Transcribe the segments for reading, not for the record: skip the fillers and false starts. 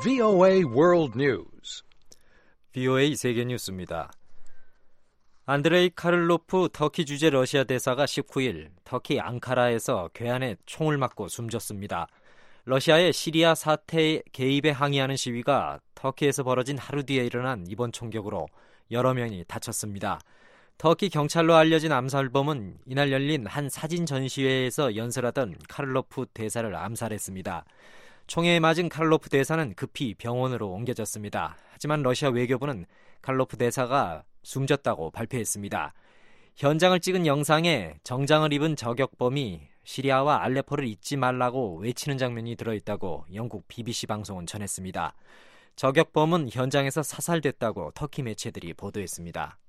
VOA World News. VOA 세계 뉴스입니다. 안드레이 카를로프 터키 주재 러시아 대사가 19일 터키 앙카라에서 괴한에 총을 맞고 숨졌습니다. 러시아의 시리아 사태 개입에 항의하는 시위가 터키에서 벌어진 하루 뒤에 일어난 이번 총격으로 여러 명이 다쳤습니다. 터키 경찰로 알려진 암살범은 이날 열린 한 사진 전시회에서 연설하던 카를로프 대사를 암살했습니다. 총에 맞은 카를로프 대사는 급히 병원으로 옮겨졌습니다. 하지만 러시아 외교부는 카를로프 대사가 숨졌다고 발표했습니다. 현장을 찍은 영상에 정장을 입은 저격범이 시리아와 알레포를 잊지 말라고 외치는 장면이 들어있다고 영국 BBC 방송은 전했습니다. 저격범은 현장에서 사살됐다고 터키 매체들이 보도했습니다.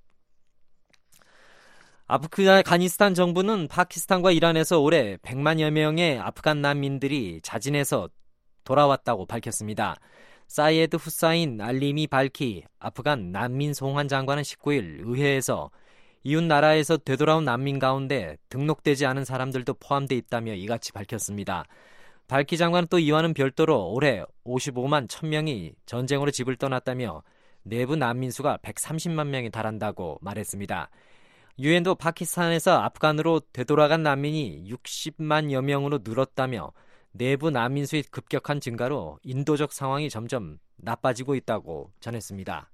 아프가니스탄 정부는 파키스탄과 이란에서 올해 100만여 명의 아프간 난민들이 자진해서 돌아왔다고 밝혔습니다. 사이에드 후사인 알림이 발키 아프간 난민 송환 장관은 19일 의회에서 이웃 나라에서 되돌아온 난민 가운데 등록되지 않은 사람들도 포함되어 있다며 이같이 밝혔습니다. 발키 장관은 또 이와는 별도로 올해 55만 1000명이 전쟁으로 집을 떠났다며 내부 난민 수가 130만 명이 달한다고 말했습니다. 유엔도 파키스탄에서 아프간으로 되돌아간 난민이 60만여 명으로 늘었다며 내부 난민 수의 급격한 증가로 인도적 상황이 점점 나빠지고 있다고 전했습니다.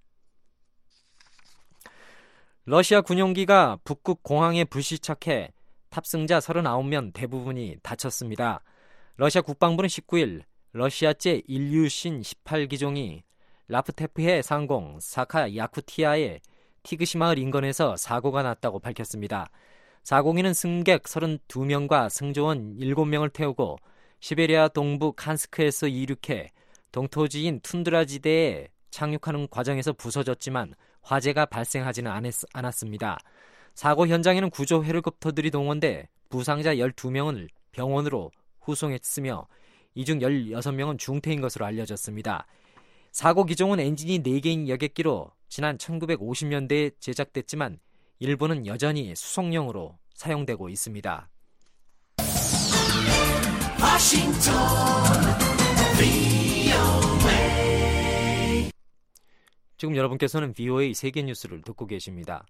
러시아 군용기가 북극 공항에 불시착해 탑승자 39명 대부분이 다쳤습니다. 러시아 국방부는 19일 러시아제 일류신 18기종이 라프테프해 상공 사카 야쿠티아의 티그시 마을 인근에서 사고가 났다고 밝혔습니다. 사공기는 승객 32명과 승조원 7명을 태우고 시베리아 동부 칸스크에서 이륙해 동토지인 툰드라 지대에 착륙하는 과정에서 부서졌지만 화재가 발생하지는 않았습니다. 사고 현장에는 구조 헬리콥터들이 동원돼 부상자 12명을 병원으로 후송했으며 이 중 16명은 중태인 것으로 알려졌습니다. 사고 기종은 엔진이 4개인 여객기로 지난 1950년대에 제작됐지만 일부는 여전히 수송용으로 사용되고 있습니다. 워싱턴 VOA. 지금 여러분께서는 VOA 세계 뉴스를 듣고 계십니다.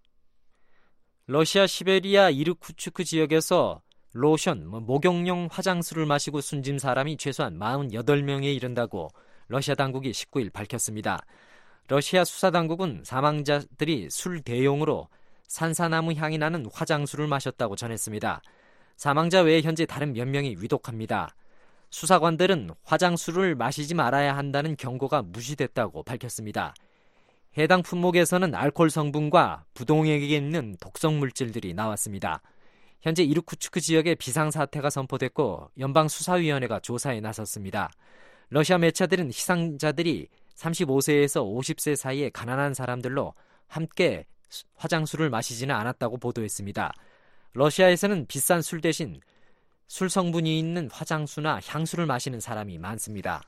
러시아 시베리아 이르쿠츠크 지역에서 로션, 목욕용 화장수를 마시고 숨진 사람이 최소한 48명에 이른다고 러시아 당국이 19일 밝혔습니다. 러시아 수사당국은 사망자들이 술 대용으로 산사나무 향이 나는 화장수를 마셨다고 전했습니다. 사망자 외에 현재 다른 몇 명이 위독합니다. 수사관들은 화장수를 마시지 말아야 한다는 경고가 무시됐다고 밝혔습니다. 해당 품목에서는 알코올 성분과 부동액에 있는 독성 물질들이 나왔습니다. 현재 이르쿠츠크 지역에 비상사태가 선포됐고 연방수사위원회가 조사에 나섰습니다. 러시아 매체들은 희생자들이 35세에서 50세 사이의 가난한 사람들로 함께 화장수를 마시지는 않았다고 보도했습니다. 러시아에서는 비싼 술 대신 술 성분이 있는 화장수나 향수를 마시는 사람이 많습니다.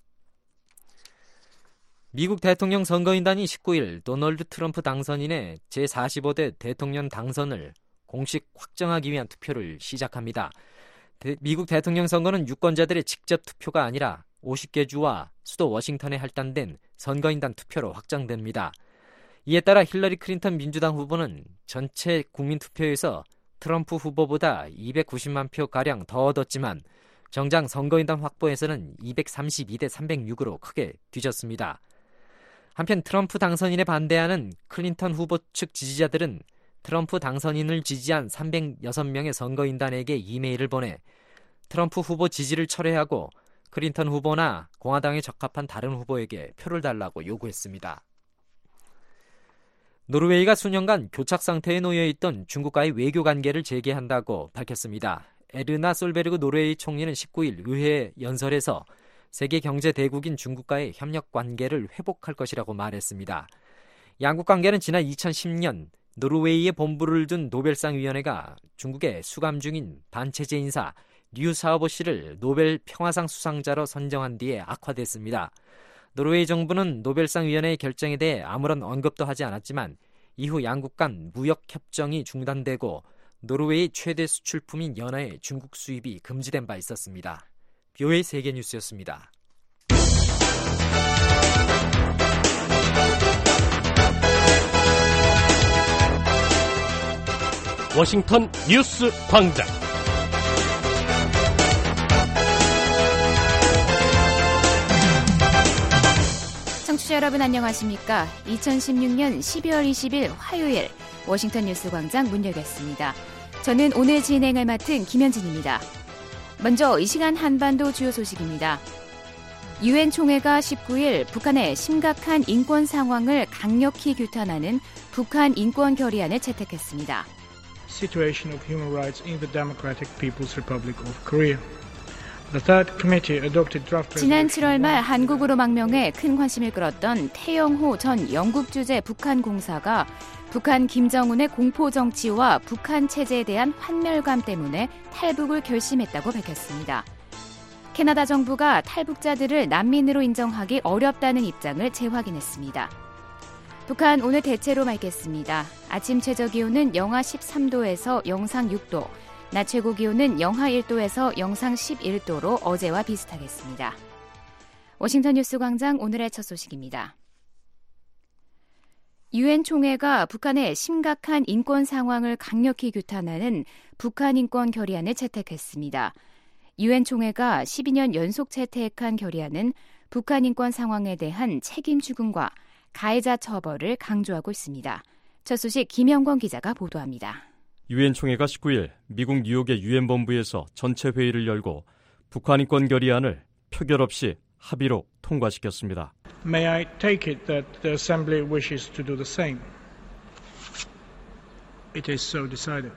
미국 대통령 선거인단이 19일 도널드 트럼프 당선인의 제45대 대통령 당선을 공식 확정하기 위한 투표를 시작합니다. 미국 대통령 선거는 유권자들의 직접 투표가 아니라 50개 주와 수도 워싱턴에 할당된 선거인단 투표로 확정됩니다. 이에 따라 힐러리 클린턴 민주당 후보는 전체 국민 투표에서 트럼프 후보보다 290만 표가량 더 얻었지만 정작 선거인단 확보에서는 232대 306으로 크게 뒤졌습니다. 한편 트럼프 당선인에 반대하는 클린턴 후보 측 지지자들은 트럼프 당선인을 지지한 306명의 선거인단에게 이메일을 보내 트럼프 후보 지지를 철회하고 클린턴 후보나 공화당에 적합한 다른 후보에게 표를 달라고 요구했습니다. 노르웨이가 수년간 교착 상태에 놓여있던 중국과의 외교 관계를 재개한다고 밝혔습니다. 에르나 솔베르그 노르웨이 총리는 19일 의회 연설에서 세계 경제 대국인 중국과의 협력 관계를 회복할 것이라고 말했습니다. 양국 관계는 지난 2010년 노르웨이에 본부를 둔 노벨상위원회가 중국의 수감 중인 반체제 인사 류 사오보 씨를 노벨 평화상 수상자로 선정한 뒤에 악화됐습니다. 노르웨이 정부는 노벨상위원회의 결정에 대해 아무런 언급도 하지 않았지만 이후 양국 간 무역 협정이 중단되고 노르웨이 최대 수출품인 연어의 중국 수입이 금지된 바 있었습니다. VOA 세계뉴스였습니다. 워싱턴 뉴스 광장. 청취자 여러분 안녕하십니까? 2016년 12월 20일 화요일 워싱턴 뉴스 광장 문 열겠습니다. 저는 오늘 진행을 맡은 김현진입니다. 먼저 이 시간 한반도 주요 소식입니다. 유엔 총회가 19일 북한의 심각한 인권 상황을 강력히 규탄하는 북한 인권 결의안을 채택했습니다. Situation of human rights in the Democratic People's Republic of Korea. The third committee adopted draft 지난 7월 말 한국으로 망명해 큰 관심을 끌었던 태영호 전 영국 주재 북한 공사가 북한 김정은의 공포 정치와 북한 체제에 대한 환멸감 때문에 탈북을 결심했다고 밝혔습니다. 캐나다 정부가 탈북자들을 난민으로 인정하기 어렵다는 입장을 재확인했습니다. 북한 오늘 대체로 맑겠습니다. 아침 최저기온은 영하 13도에서 영상 6도, 낮 최고기온은 영하 1도에서 영상 11도로 어제와 비슷하겠습니다. 워싱턴 뉴스 광장 오늘의 첫 소식입니다. 유엔 총회가 북한의 심각한 인권 상황을 강력히 규탄하는 북한 인권 결의안을 채택했습니다. 유엔 총회가 12년 연속 채택한 결의안은 북한 인권 상황에 대한 책임 추궁과 가해자 처벌을 강조하고 있습니다. 첫 소식 김영권 기자가 보도합니다. 유엔 총회가 19일 미국 뉴욕의 유엔 본부에서 전체 회의를 열고 북한 인권 결의안을 표결 없이 합의로 통과시켰습니다. May I take it that the Assembly wishes to do the same? It is so decided.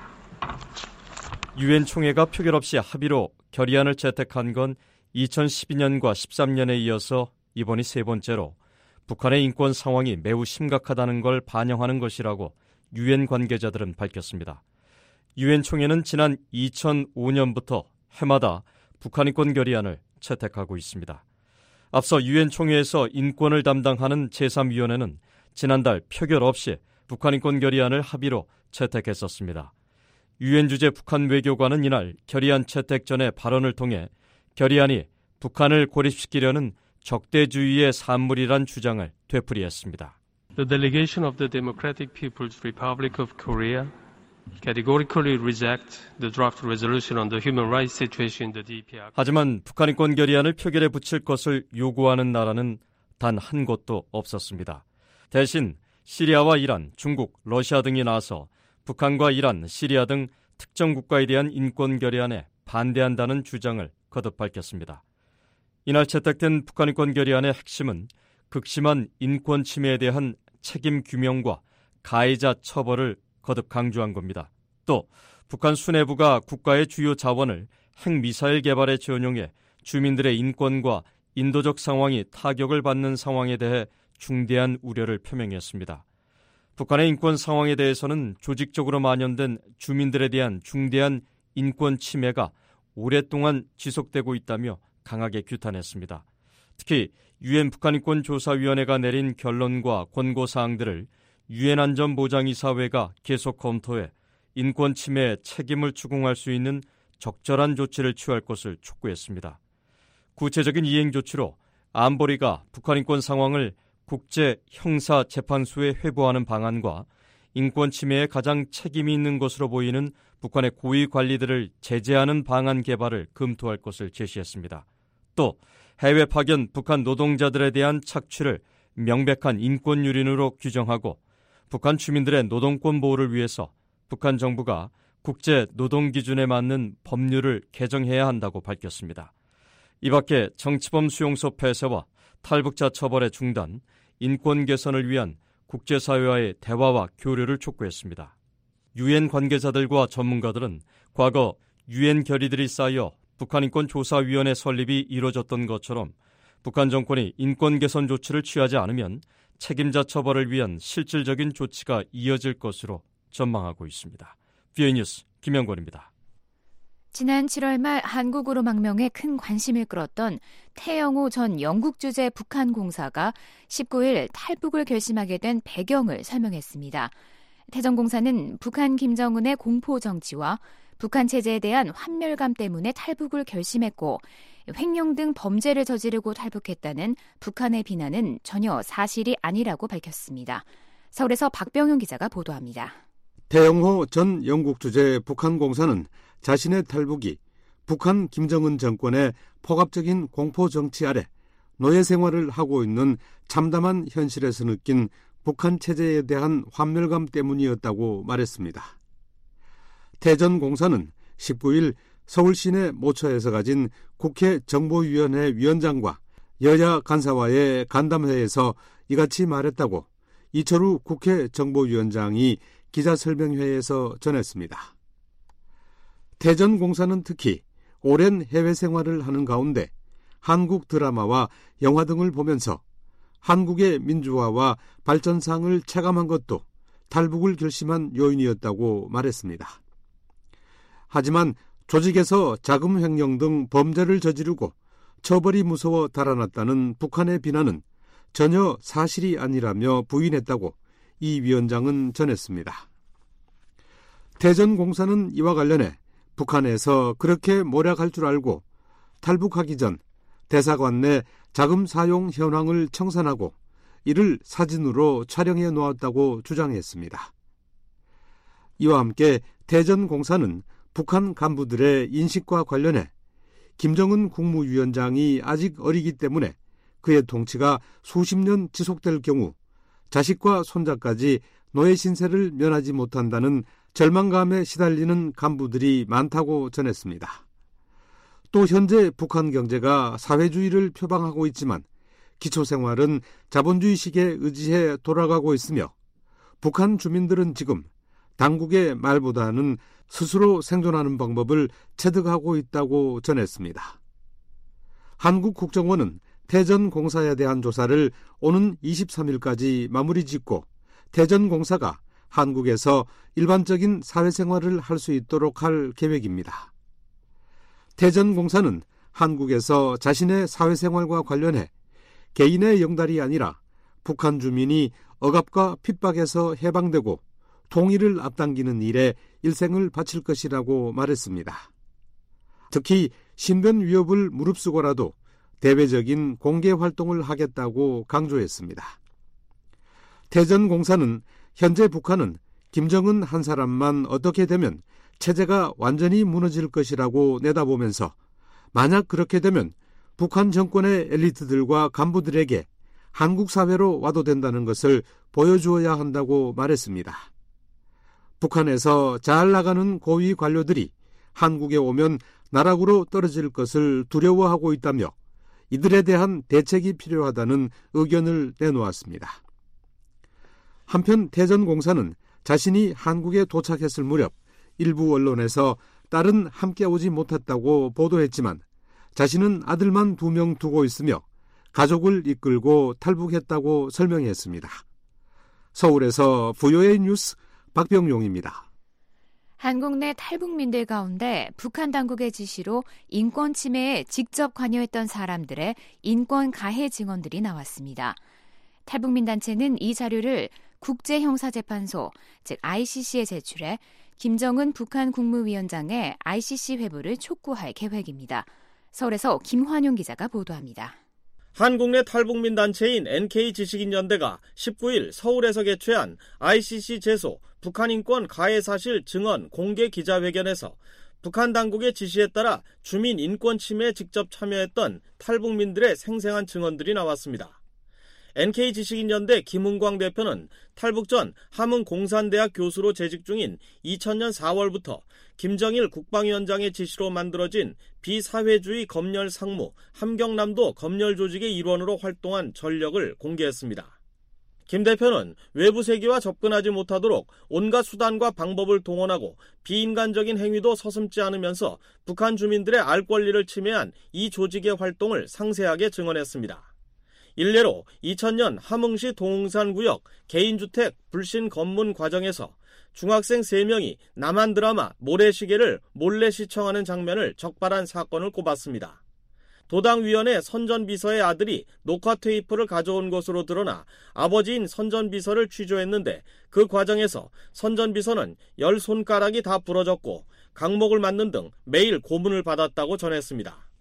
유엔 총회가 표결 없이 합의로 결의안을 채택한 건 2012년과 13년에 이어서 이번이 세 번째로 북한의 인권 상황이 매우 심각하다는 걸 반영하는 것이라고 유엔 관계자들은 밝혔습니다. 유엔 총회는 지난 2005년부터 해마다 북한 인권 결의안을 채택하고 있습니다. 앞서 유엔 총회에서 인권을 담당하는 제3위원회는 지난달 표결 없이 북한 인권 결의안을 합의로 채택했었습니다. 유엔 주재 북한 외교관은 이날 결의안 채택 전에 발언을 통해 결의안이 북한을 고립시키려는 적대주의의 산물이란 주장을 되풀이했습니다. The delegation of the Democratic People's Republic of Korea categorically reject the draft resolution on the human rights situation in the DPR. 하지만 북한 인권 결의안을 표결에 붙일 것을 요구하는 나라는 단 한 곳도 없었습니다. 대신 시리아와 이란, 중국, 러시아 등이 나서 북한과 이란, 시리아 등 특정 국가에 대한 인권 결의안에 반대한다는 주장을 거듭 밝혔습니다. 이날 채택된 북한 인권 결의안의 핵심은 극심한 인권 침해에 대한 책임 규명과 가해자 처벌을 거듭 강조한 겁니다. 또 북한 수뇌부가 국가의 주요 자원을 핵미사일 개발에 전용해 주민들의 인권과 인도적 상황이 타격을 받는 상황에 대해 중대한 우려를 표명했습니다. 북한의 인권 상황에 대해서는 조직적으로 만연된 주민들에 대한 중대한 인권 침해가 오랫동안 지속되고 있다며 강하게 규탄했습니다. 특히 유엔 북한인권조사위원회가 내린 결론과 권고사항들을 유엔 안전보장이사회가 계속 검토해 인권 침해에 책임을 추궁할 수 있는 적절한 조치를 취할 것을 촉구했습니다. 구체적인 이행 조치로 안보리가 북한 인권 상황을 국제형사재판소에 회부하는 방안과 인권 침해에 가장 책임이 있는 것으로 보이는 북한의 고위 관리들을 제재하는 방안 개발을 검토할 것을 제시했습니다. 또 해외 파견 북한 노동자들에 대한 착취를 명백한 인권 유린으로 규정하고 북한 주민들의 노동권 보호를 위해서 북한 정부가 국제 노동 기준에 맞는 법률을 개정해야 한다고 밝혔습니다. 이 밖에 정치범 수용소 폐쇄와 탈북자 처벌의 중단, 인권 개선을 위한 국제사회와의 대화와 교류를 촉구했습니다. 유엔 관계자들과 전문가들은 과거 유엔 결의들이 쌓여 북한인권조사위원회 설립이 이뤄졌던 것처럼 북한 정권이 인권 개선 조치를 취하지 않으면 책임자 처벌을 위한 실질적인 조치가 이어질 것으로 전망하고 있습니다. VOA 뉴스 김영권입니다. 지난 7월 말 한국으로 망명해 큰 관심을 끌었던 태영호 전 영국 주재 북한 공사가 19일 탈북을 결심하게 된 배경을 설명했습니다. 태 전 공사는 북한 김정은의 공포 정치와 북한 체제에 대한 환멸감 때문에 탈북을 결심했고 횡령 등 범죄를 저지르고 탈북했다는 북한의 비난은 전혀 사실이 아니라고 밝혔습니다. 서울에서 박병윤 기자가 보도합니다. 태영호 전 영국 주재 북한 공사는 자신의 탈북이 북한 김정은 정권의 폭압적인 공포 정치 아래 노예 생활을 하고 있는 참담한 현실에서 느낀 북한 체제에 대한 환멸감 때문이었다고 말했습니다. 태 전 공사는 19일 서울 시내 모처에서 가진 국회 정보위원회 위원장과 여야 간사와의 간담회에서 이같이 말했다고 이철우 국회 정보위원장이 기자설명회에서 전했습니다. 태 전 공사는 특히 오랜 해외 생활을 하는 가운데 한국 드라마와 영화 등을 보면서 한국의 민주화와 발전상을 체감한 것도 탈북을 결심한 요인이었다고 말했습니다. 하지만 조직에서 자금 횡령 등 범죄를 저지르고 처벌이 무서워 달아났다는 북한의 비난은 전혀 사실이 아니라며 부인했다고 이 위원장은 전했습니다. 태 전 공사는 이와 관련해 북한에서 그렇게 모략할 줄 알고 탈북하기 전 대사관 내 자금 사용 현황을 청산하고 이를 사진으로 촬영해 놓았다고 주장했습니다. 이와 함께 태 전 공사는 북한 간부들의 인식과 관련해 김정은 국무위원장이 아직 어리기 때문에 그의 통치가 수십 년 지속될 경우 자식과 손자까지 노예 신세를 면하지 못한다는 절망감에 시달리는 간부들이 많다고 전했습니다. 또 현재 북한 경제가 사회주의를 표방하고 있지만 기초생활은 자본주의식에 의지해 돌아가고 있으며 북한 주민들은 지금 당국의 말보다는 스스로 생존하는 방법을 체득하고 있다고 전했습니다. 한국 국정원은 태 전 공사에 대한 조사를 오는 23일까지 마무리 짓고 태 전 공사가 한국에서 일반적인 사회생활을 할 수 있도록 할 계획입니다. 태 전 공사는 한국에서 자신의 사회생활과 관련해 개인의 영달이 아니라 북한 주민이 억압과 핍박에서 해방되고 통일을 앞당기는 일에 일생을 바칠 것이라고 말했습니다. 특히 신변 위협을 무릅쓰고라도 대외적인 공개 활동을 하겠다고 강조했습니다. 태 전 공사는 현재 북한은 김정은 한 사람만 어떻게 되면 체제가 완전히 무너질 것이라고 내다보면서 만약 그렇게 되면 북한 정권의 엘리트들과 간부들에게 한국 사회로 와도 된다는 것을 보여주어야 한다고 말했습니다. 북한에서 잘 나가는 고위 관료들이 한국에 오면 나락으로 떨어질 것을 두려워하고 있다며 이들에 대한 대책이 필요하다는 의견을 내놓았습니다. 한편 태 전 공사는 자신이 한국에 도착했을 무렵 일부 언론에서 딸은 함께 오지 못했다고 보도했지만 자신은 아들만 2명 두고 있으며 가족을 이끌고 탈북했다고 설명했습니다. 서울에서 VOA 뉴스 박병용입니다. 한국 내 탈북민들 가운데 북한 당국의 지시로 인권 침해에 직접 관여했던 사람들의 인권 가해 증언들이 나왔습니다. 탈북민 단체는 이 자료를 국제형사재판소, 즉 ICC에 제출해 김정은 북한 국무위원장의 ICC 회부를 촉구할 계획입니다. 서울에서 김환용 기자가 보도합니다. 한국 내 탈북민 단체인 NK지식인연대가 19일 서울에서 개최한 ICC 제소 북한 인권 가해 사실 증언 공개 기자회견에서 북한 당국의 지시에 따라 주민 인권 침해에 직접 참여했던 탈북민들의 생생한 증언들이 나왔습니다. NK지식인연대 김은광 대표는 탈북 전 함흥공산대학 교수로 재직 중인 2000년 4월부터 김정일 국방위원장의 지시로 만들어진 비사회주의 검열 상무 함경남도 검열 조직의 일원으로 활동한 전력을 공개했습니다. 김 대표는 외부 세계와 접근하지 못하도록 온갖 수단과 방법을 동원하고 비인간적인 행위도 서슴지 않으면서 북한 주민들의 알 권리를 침해한 이 조직의 활동을 상세하게 증언했습니다. 일례로 2000년 함흥시 동흥산구역 개인주택 불신 검문 과정에서 중학생 3명이 남한 드라마 모래시계를 몰래 시청하는 장면을 적발한 사건을 꼽았습니다. 도당위원회 선전비서의 아들이 녹화 테이프를 가져온 것으로 드러나 아버지인 선전비서를 취조했는데 그 과정에서 선전비서는 10손가락이 다 부러졌고 강목을 맞는 등 매일 고문을 받았다고 전했습니다.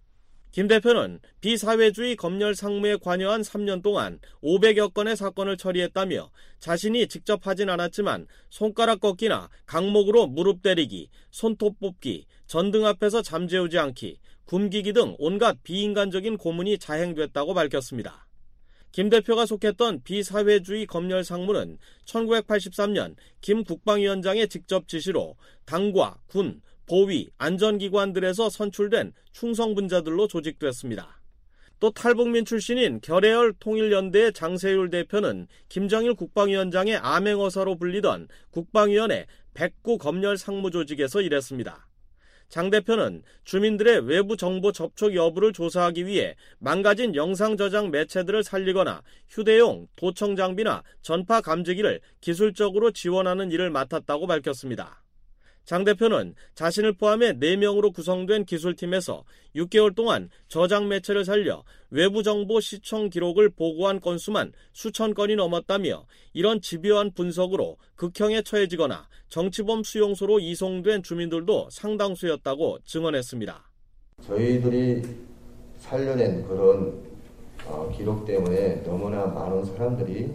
김 대표는 비사회주의 검열 상무에 관여한 3년 동안 500여 건의 사건을 처리했다며 자신이 직접 하진 않았지만 손가락 꺾기나 강목으로 무릎 때리기, 손톱 뽑기, 전등 앞에서 잠재우지 않기, 굶기기 등 온갖 비인간적인 고문이 자행됐다고 밝혔습니다. 김 대표가 속했던 비사회주의 검열 상무는 1983년 김 국방위원장의 직접 지시로 당과 군, 보위, 안전기관들에서 선출된 충성분자들로 조직됐습니다. 또 탈북민 출신인 결해열 통일연대의 장세율 대표는 김정일 국방위원장의 암행어사로 불리던 국방위원회 백구 검열 상무조직에서 일했습니다. 장 대표는 주민들의 외부 정보 접촉 여부를 조사하기 위해 망가진 영상 저장 매체들을 살리거나 휴대용 도청 장비나 전파 감지기를 기술적으로 지원하는 일을 맡았다고 밝혔습니다. 장 대표는 자신을 포함해 4명으로 구성된 기술팀에서 6개월 동안 저장 매체를 살려 외부 정보 시청 기록을 보고한 건수만 수천 건이 넘었다며 이런 집요한 분석으로 극형에 처해지거나 정치범 수용소로 이송된 주민들도 상당수였다고 증언했습니다. 저희들이 살려낸 그런 기록 때문에 너무나 많은 사람들이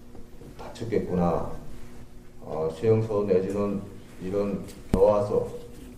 다쳤겠구나. 수용소 내지는 이런 나와서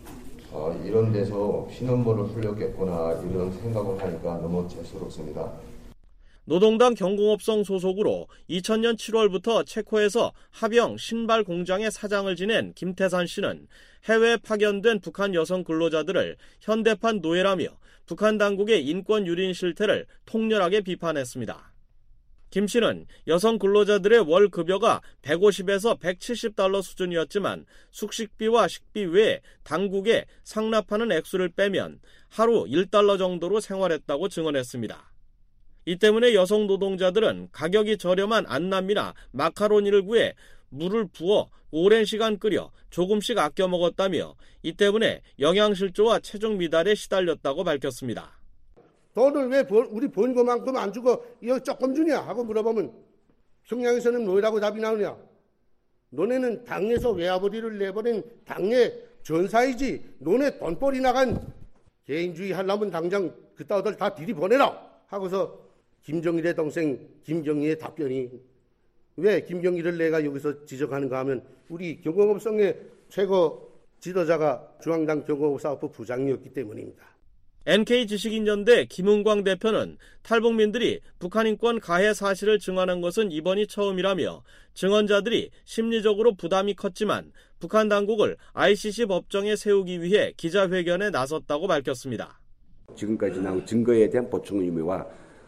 이런 데서 신원모를 흘렸겠구나 이런 생각을 하니까 너무 죄스럽습니다. 노동당 경공업성 소속으로 2000년 7월부터 체코에서 합영 신발 공장의 사장을 지낸 김태산 씨는 해외에 파견된 북한 여성 근로자들을 현대판 노예라며 북한 당국의 인권 유린 실태를 통렬하게 비판했습니다. 김 씨는 여성 근로자들의 월 급여가 150에서 170달러 수준이었지만 숙식비와 식비 외에 당국에 상납하는 액수를 빼면 하루 1달러 정도로 생활했다고 증언했습니다. 이 때문에 여성 노동자들은 가격이 저렴한 안남이나 마카로니를 구해 물을 부어 오랜 시간 끓여 조금씩 아껴 먹었다며 이 때문에 영양실조와 체중 미달에 시달렸다고 밝혔습니다. 돈을 왜 우리 번 것만큼 안 주고 이거 조금 주냐 하고 물어보면 평양에서는 뭐라고 답이 나오냐. 너네는 당에서 외아버지를 내버린 당의 전사이지 너네 돈벌이 나간 개인주의 하려면 당장 그따위들 다 들이보내라 하고서 김정일의 동생 김정희의 답변이 왜 김정일을 내가 여기서 지적하는가 하면 우리 경공업성의 최고 지도자가 중앙당 경공업사업부 부장이었기 때문입니다. NK지식인연대 김은광 대표는 탈북민들이 북한 인권 가해 사실을 증언한 것은 이번이 처음이라며 증언자들이 심리적으로 부담이 컸지만 북한 당국을 ICC 법정에 세우기 위해 기자회견에 나섰다고 밝혔습니다. 지금까지 나온 증거에 대한 보충 의무와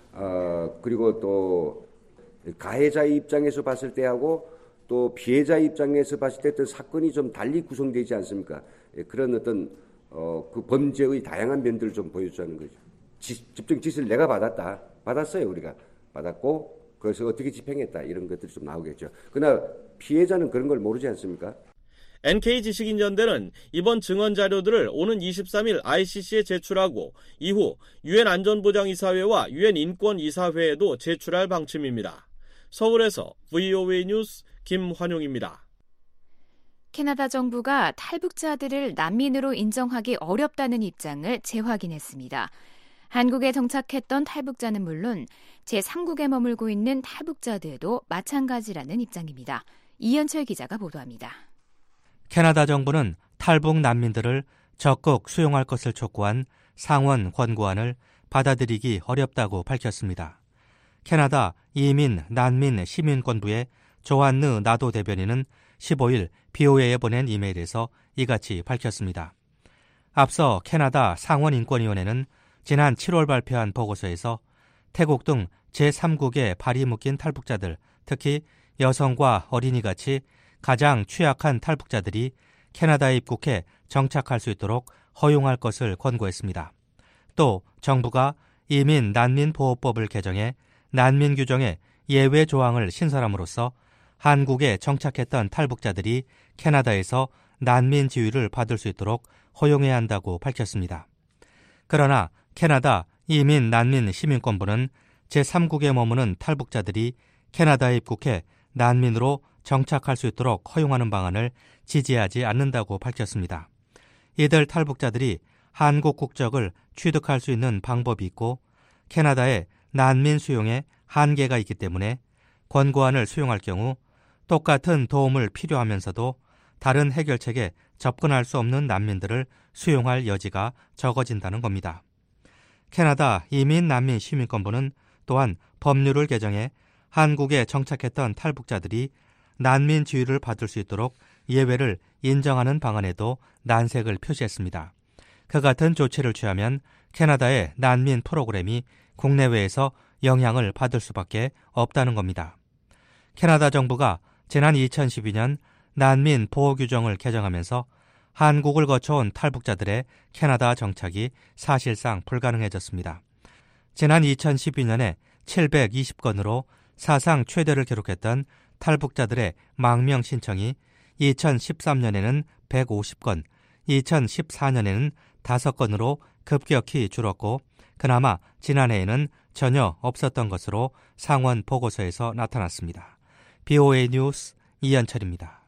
그리고 또 가해자 입장에서 봤을 때하고 또 피해자 입장에서 봤을 때 어떤 사건이 좀 달리 구성되지 않습니까? 그런 어떤 그 범죄의 다양한 면들을 좀 보여주자는 거죠. 집중 지시를 내가 받았어요. 우리가 받았고 그래서 어떻게 집행했다 이런 것들이 좀 나오겠죠. 그러나 피해자는 그런 걸 모르지 않습니까? NK지식인연대는 이번 증언 자료들을 오는 23일 ICC에 제출하고 이후 UN 안전보장이사회와 UN 인권이사회에도 제출할 방침입니다. 서울에서 VOA 뉴스 김환용입니다. 캐나다 정부가 탈북자들을 난민으로 인정하기 어렵다는 입장을 재확인했습니다. 한국에 정착했던 탈북자는 물론 제3국에 머물고 있는 탈북자들도 마찬가지라는 입장입니다. 이현철 기자가 보도합니다. 캐나다 정부는 탈북 난민들을 적극 수용할 것을 촉구한 상원 권고안을 받아들이기 어렵다고 밝혔습니다. 캐나다 이민, 난민, 시민권부의 조한느 나도 대변인은 15일 BOA에 보낸 이메일에서 이같이 밝혔습니다. 앞서 캐나다 상원인권위원회는 지난 7월 발표한 보고서에서 태국 등 제3국에 발이 묶인 탈북자들, 특히 여성과 어린이같이 가장 취약한 탈북자들이 캐나다에 입국해 정착할 수 있도록 허용할 것을 권고했습니다. 또 정부가 이민 난민 보호법을 개정해 난민 규정에 예외 조항을 신설함으로써 한국에 정착했던 탈북자들이 캐나다에서 난민 지위를 받을 수 있도록 허용해야 한다고 밝혔습니다. 그러나 캐나다 이민 난민 시민권부는 제3국에 머무는 탈북자들이 캐나다에 입국해 난민으로 정착할 수 있도록 허용하는 방안을 지지하지 않는다고 밝혔습니다. 이들 탈북자들이 한국 국적을 취득할 수 있는 방법이 있고 캐나다에 난민 수용에 한계가 있기 때문에 권고안을 수용할 경우 똑같은 도움을 필요하면서도 다른 해결책에 접근할 수 없는 난민들을 수용할 여지가 적어진다는 겁니다. 캐나다 이민난민시민권부는 또한 법률을 개정해 한국에 정착했던 탈북자들이 난민 지위를 받을 수 있도록 예외를 인정하는 방안에도 난색을 표시했습니다. 그 같은 조치를 취하면 캐나다의 난민 프로그램이 국내외에서 영향을 받을 수밖에 없다는 겁니다. 캐나다 정부가 지난 2012년 난민 보호 규정을 개정하면서 한국을 거쳐온 탈북자들의 캐나다 정착이 사실상 불가능해졌습니다. 지난 2012년에 720건으로 사상 최대를 기록했던 탈북자들의 망명 신청이 2013년에는 150건, 2014년에는 5건으로 급격히 줄었고 그나마 지난해에는 전혀 없었던 것으로 상원 보고서에서 나타났습니다. BOA 뉴스 이현철입니다.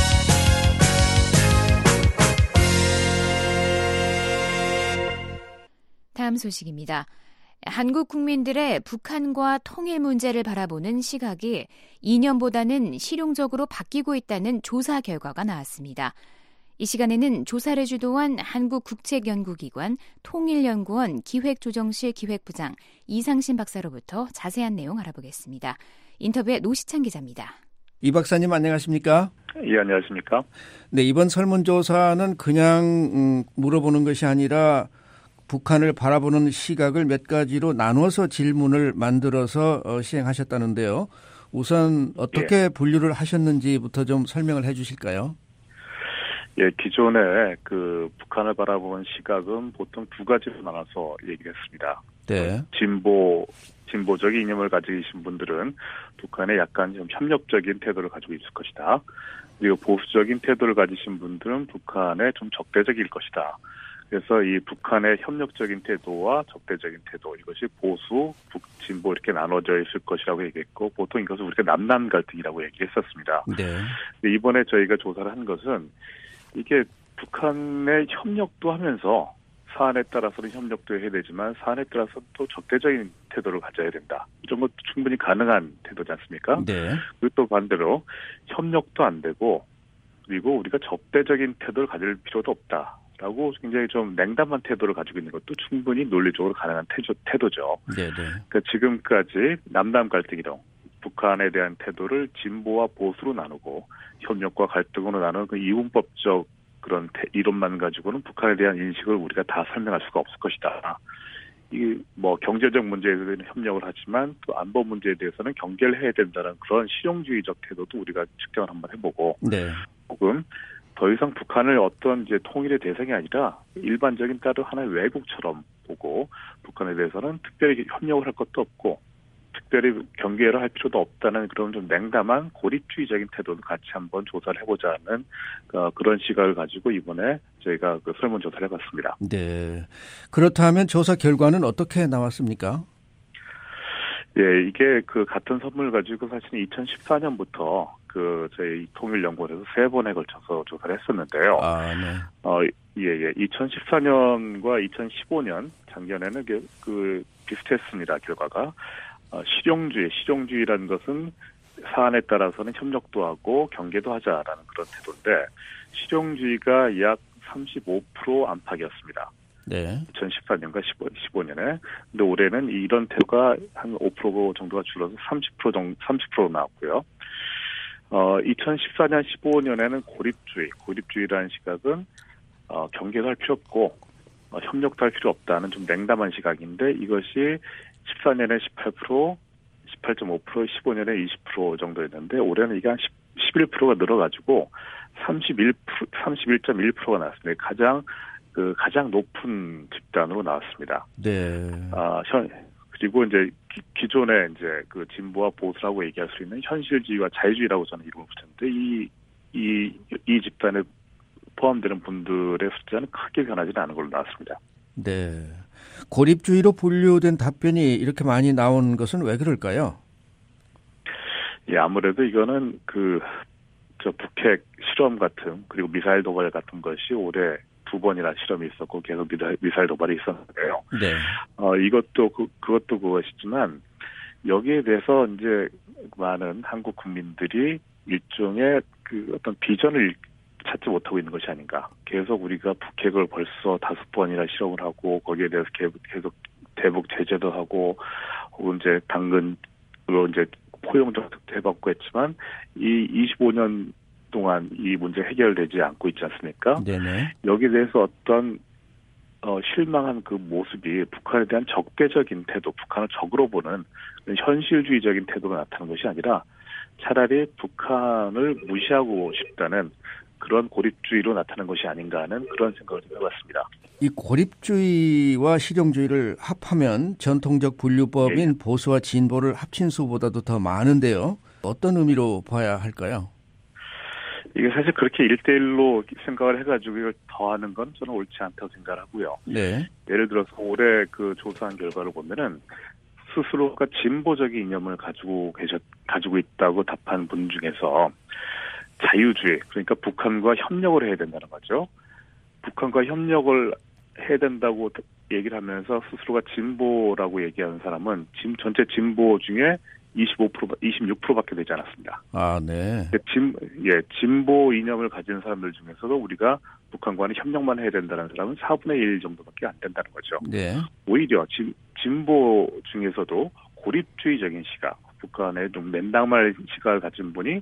다음 소식입니다. 한국 국민들의 북한과 통일 문제를 바라보는 시각이 2년보다는 실용적으로 바뀌고 있다는 조사 결과가 나왔습니다. 이 시간에는 조사를 주도한 한국국책연구기관 통일연구원 기획조정실 기획부장 이상신 박사로부터 자세한 내용 알아보겠습니다. 인터뷰에 노시찬 기자입니다. 이 박사님 안녕하십니까? 예, 안녕하십니까? 네, 이번 설문조사는 그냥 물어보는 것이 아니라 북한을 바라보는 시각을 몇 가지로 나눠서 질문을 만들어서 시행하셨다는데요. 우선 어떻게 분류를 하셨는지부터 좀 설명을 해 주실까요? 예, 기존에 그 북한을 바라보는 시각은 보통 두 가지로 나눠서 얘기를 했습니다. 네. 진보적인 이념을 가지고 계신 분들은 북한에 약간 좀 협력적인 태도를 가지고 있을 것이다. 그리고 보수적인 태도를 가지신 분들은 북한에 좀 적대적일 것이다. 그래서 이 북한의 협력적인 태도와 적대적인 태도, 이것이 보수, 북진보 이렇게 나눠져 있을 것이라고 얘기했고, 보통 이것을 우리가 남남 갈등이라고 얘기했었습니다. 네. 근데 이번에 저희가 조사를 한 것은 이게 북한의 협력도 하면서 사안에 따라서는 협력도 해야 되지만 사안에 따라서는 또 적대적인 태도를 가져야 된다. 이런 것도 충분히 가능한 태도지 않습니까? 네. 그리고 또 반대로 협력도 안 되고 그리고 우리가 적대적인 태도를 가질 필요도 없다. 라고 굉장히 좀 냉담한 태도를 가지고 있는 것도 충분히 논리적으로 가능한 태도죠. 네네. 그러니까 지금까지 남남 갈등이동 북한에 대한 태도를 진보와 보수로 나누고 협력과 갈등으로 나누는 그 이분법적 그런 이론만 가지고는 북한에 대한 인식을 우리가 다 설명할 수가 없을 것이다. 이 뭐 경제적 문제에 대해서는 협력을 하지만 또 안보 문제에 대해서는 경계를 해야 된다는 그런 실용주의적 태도도 우리가 측정을 한번 해보고, 네. 혹은 더 이상 북한을 어떤 이제 통일의 대상이 아니라 일반적인 다른 하나의 외국처럼 보고 북한에 대해서는 특별히 협력을 할 것도 없고 특별히 경계를 할 필요도 없다는 그런 좀 냉담한 고립주의적인 태도도 같이 한번 조사를 해보자 하는 그런 시각을 가지고 이번에 저희가 그 설문조사를 해봤습니다. 네. 그렇다면 조사 결과는 어떻게 나왔습니까? 예, 이게 그 같은 선물을 가지고 사실 2014년부터 그 저희 통일연구원에서 3번에 걸쳐서 조사를 했었는데요. 아, 네. 2014년과 2015년 작년에는 그 비슷했습니다. 결과가 실용주의라는 것은 사안에 따라서는 협력도 하고 경계도 하자라는 그런 태도인데 실용주의가 약 35% 안팎이었습니다. 네. 2014년과 15년에. 근데 올해는 이런 태도가 한 5% 정도가 줄어서 30% 나왔고요. 2014년, 15년에는 고립주의라는 시각은 경계도 할 필요 없고 협력도 할 필요 없다는 좀 냉담한 시각인데 이것이 14년에 18%, 18.5%, 15년에 20% 정도였는데 올해는 이게 한 11%가 늘어가지고 31.1%가 나왔습니다. 가장 높은 집단으로 나왔습니다. 네. 그리고 이제 기존에 이제 그 진보와 보수라고 얘기할 수 있는 현실주의와 자유주의라고 저는 이름을 붙였는데 이 집단에 포함되는 분들의 숫자는 크게 변하지는 않은 걸로 나왔습니다. 네. 고립주의로 분류된 답변이 이렇게 많이 나온 것은 왜 그럴까요? 예, 아무래도 이거는 북핵 실험 같은 그리고 미사일 도발 같은 것이 올해 2번이나 실험이 있었고 계속 미사일 도발이 있었는데요. 네. 이것도 그것도 그것이지만 여기에 대해서 이제 많은 한국 국민들이 일종의 그 어떤 비전을 찾지 못하고 있는 것이 아닌가. 계속 우리가 북핵을 벌써 5번이나 실험을 하고 거기에 대해서 계속 대북 제재도 하고 혹은 이제 당근으로 이제 포용 정책도 해봤고 했지만 이 25년 동안 이 문제 해결되지 않고 있지 않습니까? 네네. 여기에 대해서 어떤 실망한 그 모습이 북한에 대한 적대적인 태도, 북한을 적으로 보는 현실주의적인 태도가 나타나는 것이 아니라 차라리 북한을 무시하고 싶다는 그런 고립주의로 나타나는 것이 아닌가 하는 그런 생각을 좀 해봤습니다. 이 고립주의와 실용주의를 합하면 전통적 분류법인 보수와 진보를 합친 수보다도 더 많은데요. 어떤 의미로 봐야 할까요? 이게 사실 그렇게 1대1로 생각을 해가지고 이걸 더하는 건 저는 옳지 않다고 생각을 하고요. 네. 예를 들어서 올해 그 조사한 결과를 보면은 스스로가 진보적인 이념을 가지고 있다고 답한 분 중에서 자유주의, 그러니까 북한과 협력을 해야 된다는 거죠. 북한과 협력을 해야 된다고 얘기를 하면서 스스로가 진보라고 얘기하는 사람은 전체 진보 중에 26%밖에 되지 않았습니다. 아, 네. 진보 이념을 가진 사람들 중에서도 우리가 북한과는 협력만 해야 된다는 사람은 4분의 1 정도밖에 안 된다는 거죠. 네. 오히려 진보 중에서도 고립주의적인 시각, 북한의 좀 맨당말 시각을 가진 분이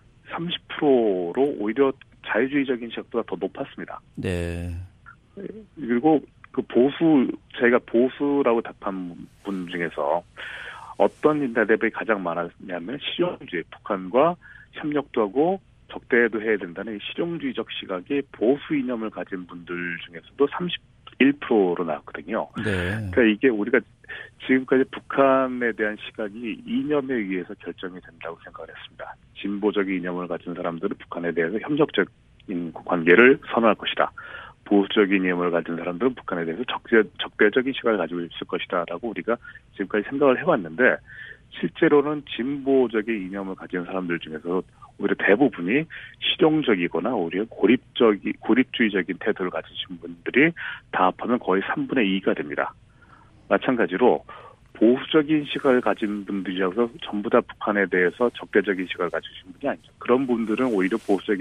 30%로 오히려 자유주의적인 시각보다 더 높았습니다. 네. 그리고 저희가 보수라고 답한 분 중에서 어떤 대답이 가장 많았냐면 실용주의, 북한과 협력도 하고 적대도 해야 된다는 실용주의적 시각이 보수 이념을 가진 분들 중에서도 31%로 나왔거든요. 네. 그러니까 이게 우리가 지금까지 북한에 대한 시각이 이념에 의해서 결정이 된다고 생각을 했습니다. 진보적인 이념을 가진 사람들은 북한에 대해서 협력적인 관계를 선호할 것이다. 보수적인 이념을 가진 사람들은 북한에 대해서 적대적인 시각을 가지고 있을 것이다라고 우리가 지금까지 생각을 해왔는데 실제로는 진보적인 이념을 가진 사람들 중에서 오히려 대부분이 실용적이거나 오히려 고립주의적인 태도를 가지신 분들이 다 합하면 거의 3분의 2가 됩니다. 마찬가지로 보수적인 시각을 가진 분들이라서 전부 다 북한에 대해서 적대적인 시각을 가지신 분이 아니죠. 그런 분들은 오히려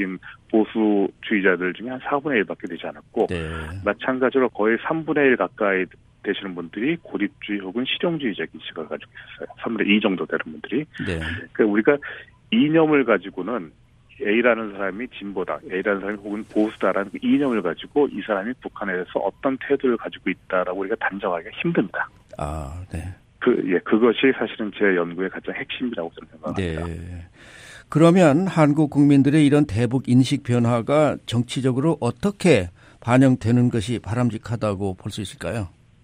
보수주의자들 중에 한 4분의 1밖에 되지 않았고 네. 마찬가지로 거의 3분의 1 가까이 되시는 분들이 고립주의 혹은 실용주의적인 시각을 가지고 있어요. 3분의 2 정도 되는 분들이. 네. 그러니까 우리가 이념을 가지고는 A라는 사람이 진보다, A라는 사람이 혹은 보수다라는 그 이념을 가지고 이 사람이 북한에 대해서 어떤 태도를 가지고 있다라고 우리가 단정하기가 힘듭니다. 아, 네. 그것이 사실은 제 연구의 가장 핵심이라고 저는 생각합니다. 네. 그러면 한국 국민들의 이런 대북 인식 변화가 정치적으로 어떻게 반영되는 것이 바람직하다고 볼 수 있을까요?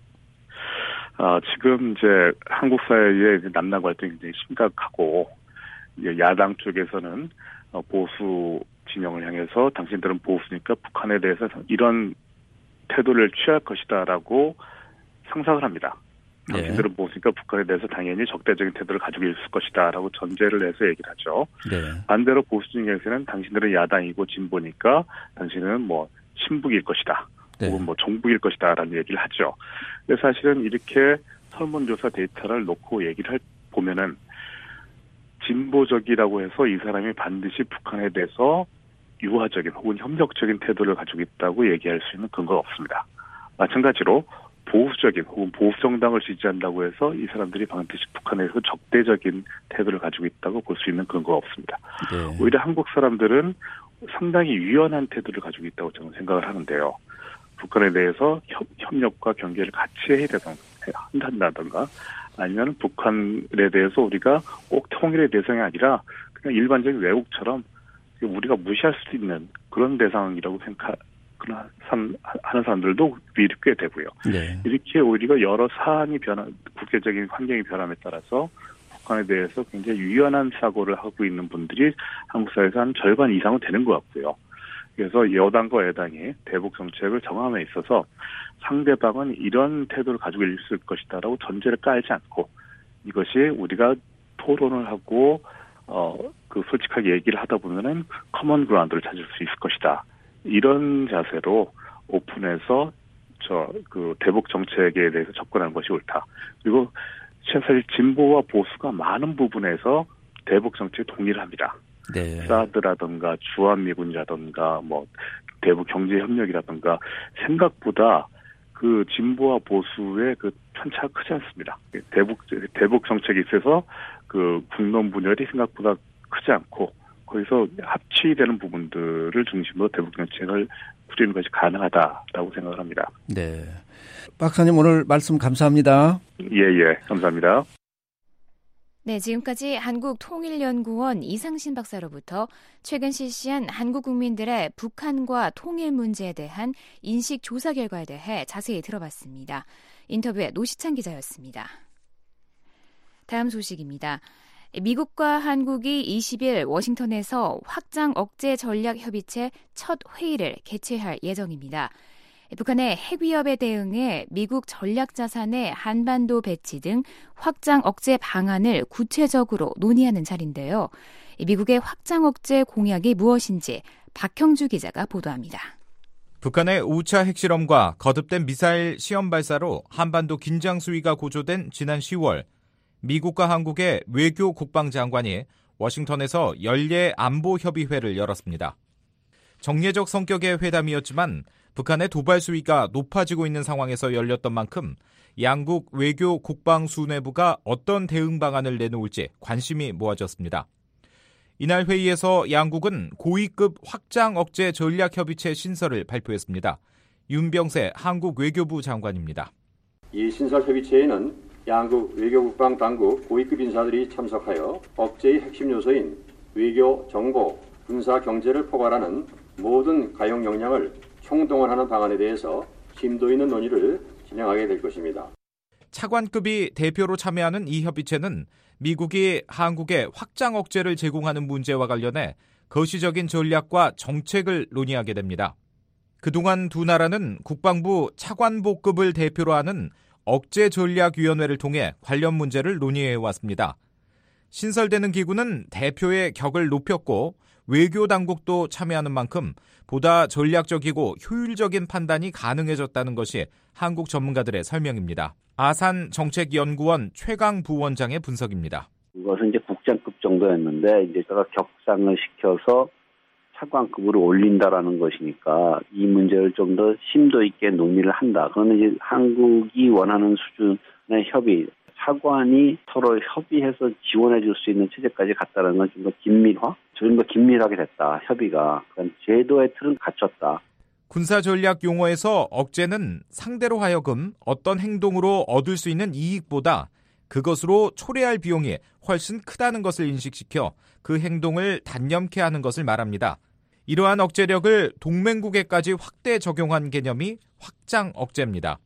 지금 이제 한국 사회의 남남 갈등이 굉장히 심각하고 야당 쪽에서는 보수 진영을 향해서 당신들은 보수니까 북한에 대해서 이런 태도를 취할 것이다라고 상상을 합니다. 당신들은 보수니까 북한에 대해서 당연히 적대적인 태도를 가지고 있을 것이다라고 전제를 해서 얘기를 하죠. 네. 반대로 보수 진영에서는 당신들은 야당이고 진보니까 당신은 뭐 친북일 것이다. 네. 혹은 뭐 종북일 것이다라는 얘기를 하죠. 근데 사실은 이렇게 설문조사 데이터를 놓고 얘기를 보면은 진보적이라고 해서 이 사람이 반드시 북한에 대해서 유화적인 혹은 협력적인 태도를 가지고 있다고 얘기할 수 있는 근거가 없습니다. 마찬가지로 보수적인 혹은 보수정당을 지지한다고 해서 이 사람들이 반드시 북한에 대해서 적대적인 태도를 가지고 있다고 볼 수 있는 근거가 없습니다. 네. 오히려 한국 사람들은 상당히 유연한 태도를 가지고 있다고 저는 생각을 하는데요. 북한에 대해서 협력과 경계를 같이 해야 한다던가 아니면 북한에 대해서 우리가 꼭 통일의 대상이 아니라 그냥 일반적인 외국처럼 우리가 무시할 수 있는 그런 대상이라고 하는 사람들도 꽤 되고요. 네. 이렇게 오히려 여러 사안이 국제적인 환경이 변함에 따라서 북한에 대해서 굉장히 유연한 사고를 하고 있는 분들이 한국 사회에서 한 절반 이상은 되는 것 같고요. 그래서 여당과 여당이 대북 정책을 정함에 있어서 상대방은 이런 태도를 가지고 있을 것이다라고 전제를 깔지 않고 이것이 우리가 토론을 하고 솔직하게 얘기를 하다 보면은 커먼 그라운드를 찾을 수 있을 것이다. 이런 자세로 오픈해서 대북 정책에 대해서 접근하는 것이 옳다. 그리고 사실 진보와 보수가 많은 부분에서 대북 정책에 동의를 합니다. 네. 사드라든가 주한미군이라든가 대북 경제 협력이라든가 생각보다 그 진보와 보수의 그 편차가 크지 않습니다. 대북 정책에 있어서 그 국론 분열이 생각보다 크지 않고 거기서 합치되는 부분들을 중심으로 대북 정책을 꾸리는 것이 가능하다라고 생각을 합니다. 네. 박사님 오늘 말씀 감사합니다. 예, 감사합니다. 네, 지금까지 한국통일연구원 이상신 박사로부터 최근 실시한 한국 국민들의 북한과 통일 문제에 대한 인식 조사 결과에 대해 자세히 들어봤습니다. 인터뷰에 노시찬 기자였습니다. 다음 소식입니다. 미국과 한국이 20일 워싱턴에서 확장 억제 전략 협의체 첫 회의를 개최할 예정입니다. 북한의 핵 위협에 대응해 미국 전략자산의 한반도 배치 등 확장 억제 방안을 구체적으로 논의하는 자리인데요. 미국의 확장 억제 공약이 무엇인지 박형주 기자가 보도합니다. 북한의 5차 핵실험과 거듭된 미사일 시험 발사로 한반도 긴장 수위가 고조된 지난 10월 미국과 한국의 외교 국방장관이 워싱턴에서 연례 안보협의회를 열었습니다. 정례적 성격의 회담이었지만 북한의 도발 수위가 높아지고 있는 상황에서 열렸던 만큼 양국 외교 국방 수뇌부가 어떤 대응 방안을 내놓을지 관심이 모아졌습니다. 이날 회의에서 양국은 고위급 확장 억제 전략 협의체 신설을 발표했습니다. 윤병세 한국 외교부 장관입니다. 이 신설 협의체에는 양국 외교국방 당국 고위급 인사들이 참석하여 억제의 핵심 요소인 외교, 정보, 군사, 경제를 포괄하는 모든 가용 역량을 총동원하는 방안에 대해서 심도 있는 논의를 진행하게 될 것입니다. 차관급이 대표로 참여하는 이 협의체는 미국이 한국에 확장 억제를 제공하는 문제와 관련해 거시적인 전략과 정책을 논의하게 됩니다. 그동안 두 나라는 국방부 차관보급을 대표로 하는 억제전략위원회를 통해 관련 문제를 논의해왔습니다. 신설되는 기구는 대표의 격을 높였고 외교당국도 참여하는 만큼 보다 전략적이고 효율적인 판단이 가능해졌다는 것이 한국 전문가들의 설명입니다. 아산 정책연구원 최강 부원장의 분석입니다. 이것은 이제 국장급 정도였는데 이제 제가 격상을 시켜서 차관급으로 올린다라는 것이니까 이 문제를 좀 더 심도 있게 논의를 한다. 그러면 이제 한국이 원하는 수준의 협의, 차관이 서로 협의해서 지원해 줄 수 있는 체제까지 갔다는 건 좀 더 좀 더 긴밀하게 됐다. 협의가. 그런 제도의 틀은 갖췄다. 군사전략 용어에서 억제는 상대로 하여금 어떤 행동으로 얻을 수 있는 이익보다 그것으로 초래할 비용이 훨씬 크다는 것을 인식시켜 그 행동을 단념케 하는 것을 말합니다. 이러한 억제력을 동맹국에까지 확대 적용한 개념이 확장 억제입니다.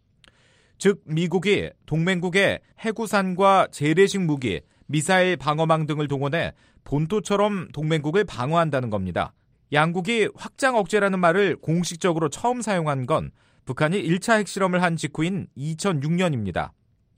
즉 미국이 동맹국의 해구산과 재래식 무기, 미사일 방어망 등을 동원해 본토처럼 동맹국을 방어한다는 겁니다. 양국이 확장 억제라는 말을 공식적으로 처음 사용한 건 북한이 1차 핵실험을 한 직후인 2006년입니다.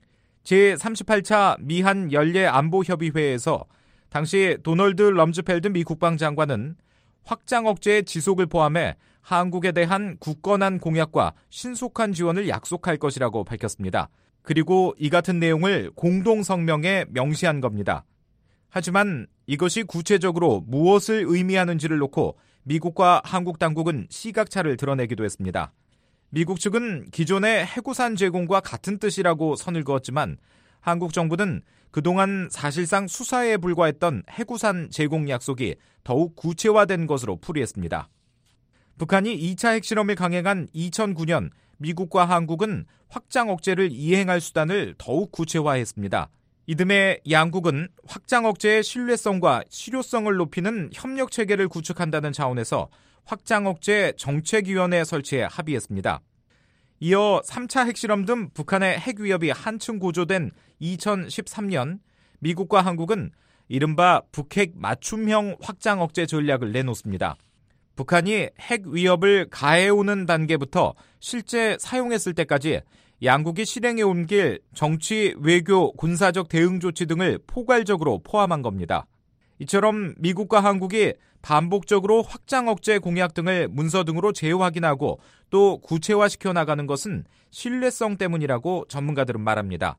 제38차 미한 연례 안보협의회에서 당시 도널드 럼즈펠드 미 국방장관은 확장 억제의 지속을 포함해 한국에 대한 굳건한 공약과 신속한 지원을 약속할 것이라고 밝혔습니다. 그리고 이 같은 내용을 공동성명에 명시한 겁니다. 하지만 이것이 구체적으로 무엇을 의미하는지를 놓고 미국과 한국 당국은 시각차를 드러내기도 했습니다. 미국 측은 기존의 해구산 제공과 같은 뜻이라고 선을 그었지만 한국 정부는 그동안 사실상 수사에 불과했던 해구산 제공 약속이 더욱 구체화된 것으로 풀이했습니다. 북한이 2차 핵실험을 강행한 2009년 미국과 한국은 확장 억제를 이행할 수단을 더욱 구체화했습니다. 이듬해 양국은 확장 억제의 신뢰성과 실효성을 높이는 협력 체계를 구축한다는 차원에서 확장 억제 정책위원회 설치에 합의했습니다. 이어 3차 핵실험 등 북한의 핵 위협이 한층 고조된 2013년 미국과 한국은 이른바 북핵 맞춤형 확장 억제 전략을 내놓습니다. 북한이 핵 위협을 가해오는 단계부터 실제 사용했을 때까지 양국이 실행에 옮길 정치, 외교, 군사적 대응 조치 등을 포괄적으로 포함한 겁니다. 이처럼 미국과 한국이 반복적으로 확장 억제 공약 등을 문서 등으로 재확인하고 또 구체화시켜 나가는 것은 신뢰성 때문이라고 전문가들은 말합니다.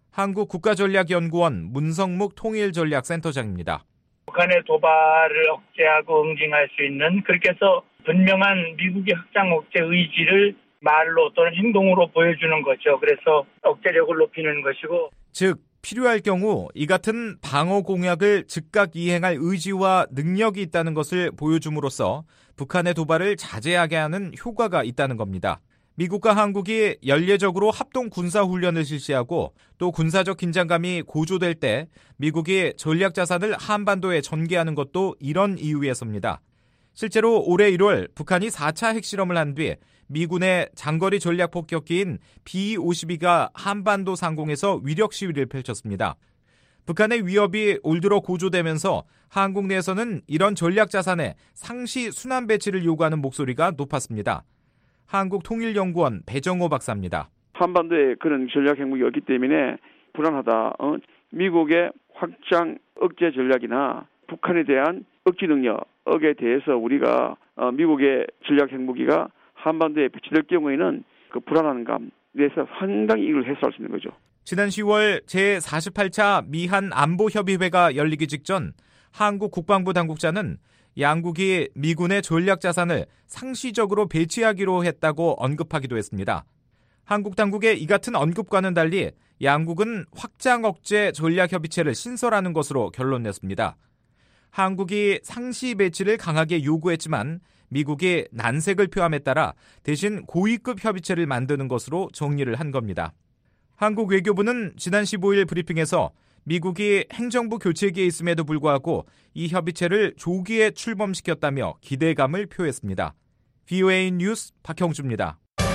한국국가전략연구원 문성묵 통일전략센터장입니다. 북한의 도발을 억제하고 응징할 수 있는, 그렇게 해서 분명한 미국의 확장 억제 의지를 말로 또는 행동으로 보여주는 거죠. 그래서 억제력을 높이는 것이고, 즉 필요할 경우 이 같은 방어 공약을 즉각 이행할 의지와 능력이 있다는 것을 보여줌으로써 북한의 도발을 자제하게 하는 효과가 있다는 겁니다. 미국과 한국이 연례적으로 합동 군사훈련을 실시하고 또 군사적 긴장감이 고조될 때 미국이 전략자산을 한반도에 전개하는 것도 이런 이유에서입니다. 실제로 올해 1월 북한이 4차 핵실험을 한 뒤 미군의 장거리 전략 폭격기인 B-52가 한반도 상공에서 위력 시위를 펼쳤습니다. 북한의 위협이 올 들어 고조되면서 한국 내에서는 이런 전략자산의 상시 순환 배치를 요구하는 목소리가 높았습니다. 한국통일연구원 배정호 박사입니다. 한반도에 그런 전략 핵무기가 없기 때문에 불안하다. 미국의 확장 억제 전략이나 북한에 대한 억지 능력에 대해서 우리가 미국의 전략 핵무기가 한반도에 배치될 경우에는 그 불안한 감에 대해서 상당히 이걸 해소할 수 있는 거죠. 지난 10월 제48차 미한 안보협의회가 열리기 직전 한국 국방부 당국자는 양국이 미군의 전략 자산을 상시적으로 배치하기로 했다고 언급하기도 했습니다. 한국 당국의 이 같은 언급과는 달리 양국은 확장 억제 전략 협의체를 신설하는 것으로 결론냈습니다. 한국이 상시 배치를 강하게 요구했지만 미국이 난색을 표함에 따라 대신 고위급 협의체를 만드는 것으로 정리를 한 겁니다. 한국 외교부는 지난 15일 브리핑에서 미국이 행정부 교체기에 있음에도 불구하고 이 협의체를 조기에 출범시켰다며 기대감을 표했습니다. VOA 뉴스 박형주입니다.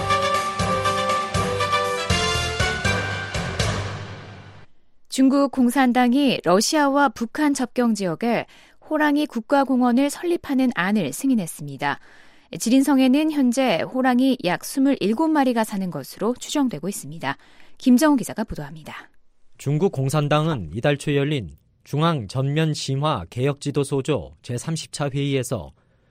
중국 공산당이 러시아와 북한 접경 지역에 호랑이 국가공원을 설립하는 안을 승인했습니다. 지린성에는 현재 호랑이 약 27마리가 사는 것으로 추정되고 있습니다. 김정우 기자가 보도합니다. 중국 공산당은 이달 초 열린 중앙 전면 심화 개혁지도소조 제30차 회의에서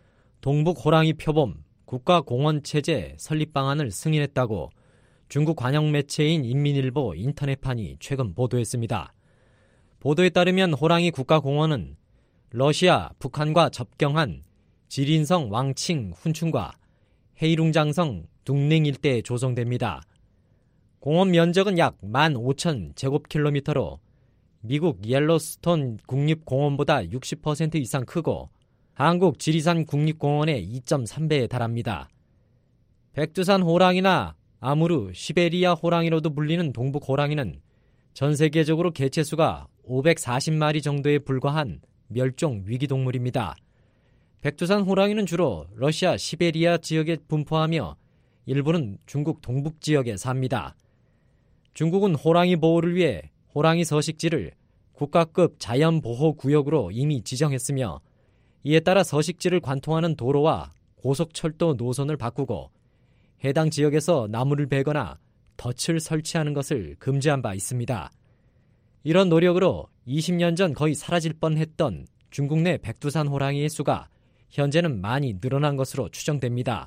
동북 호랑이 표범 국가공원 체제 설립 방안을 승인했다고 중국 관영 매체인 인민일보 인터넷판이 최근 보도했습니다. 보도에 따르면 호랑이 국가공원은 러시아, 북한과 접경한 지린성 왕칭 훈춘과 헤이룽장성 둥냉 일대에 조성됩니다. 공원 면적은 약 15,000제곱킬로미터로 미국 옐로스톤 국립공원보다 60% 이상 크고 한국 지리산 국립공원의 2.3배에 달합니다. 백두산 호랑이나 아무르 시베리아 호랑이로도 불리는 동북 호랑이는 전 세계적으로 개체수가 540마리 정도에 불과한 멸종 위기동물입니다. 백두산 호랑이는 주로 러시아 시베리아 지역에 분포하며 일부는 중국 동북 지역에 삽니다. 중국은 호랑이 보호를 위해 호랑이 서식지를 국가급 자연보호구역으로 이미 지정했으며 이에 따라 서식지를 관통하는 도로와 고속철도 노선을 바꾸고 해당 지역에서 나무를 베거나 덫을 설치하는 것을 금지한 바 있습니다. 이런 노력으로 20년 전 거의 사라질 뻔했던 중국 내 백두산 호랑이의 수가 현재는 많이 늘어난 것으로 추정됩니다.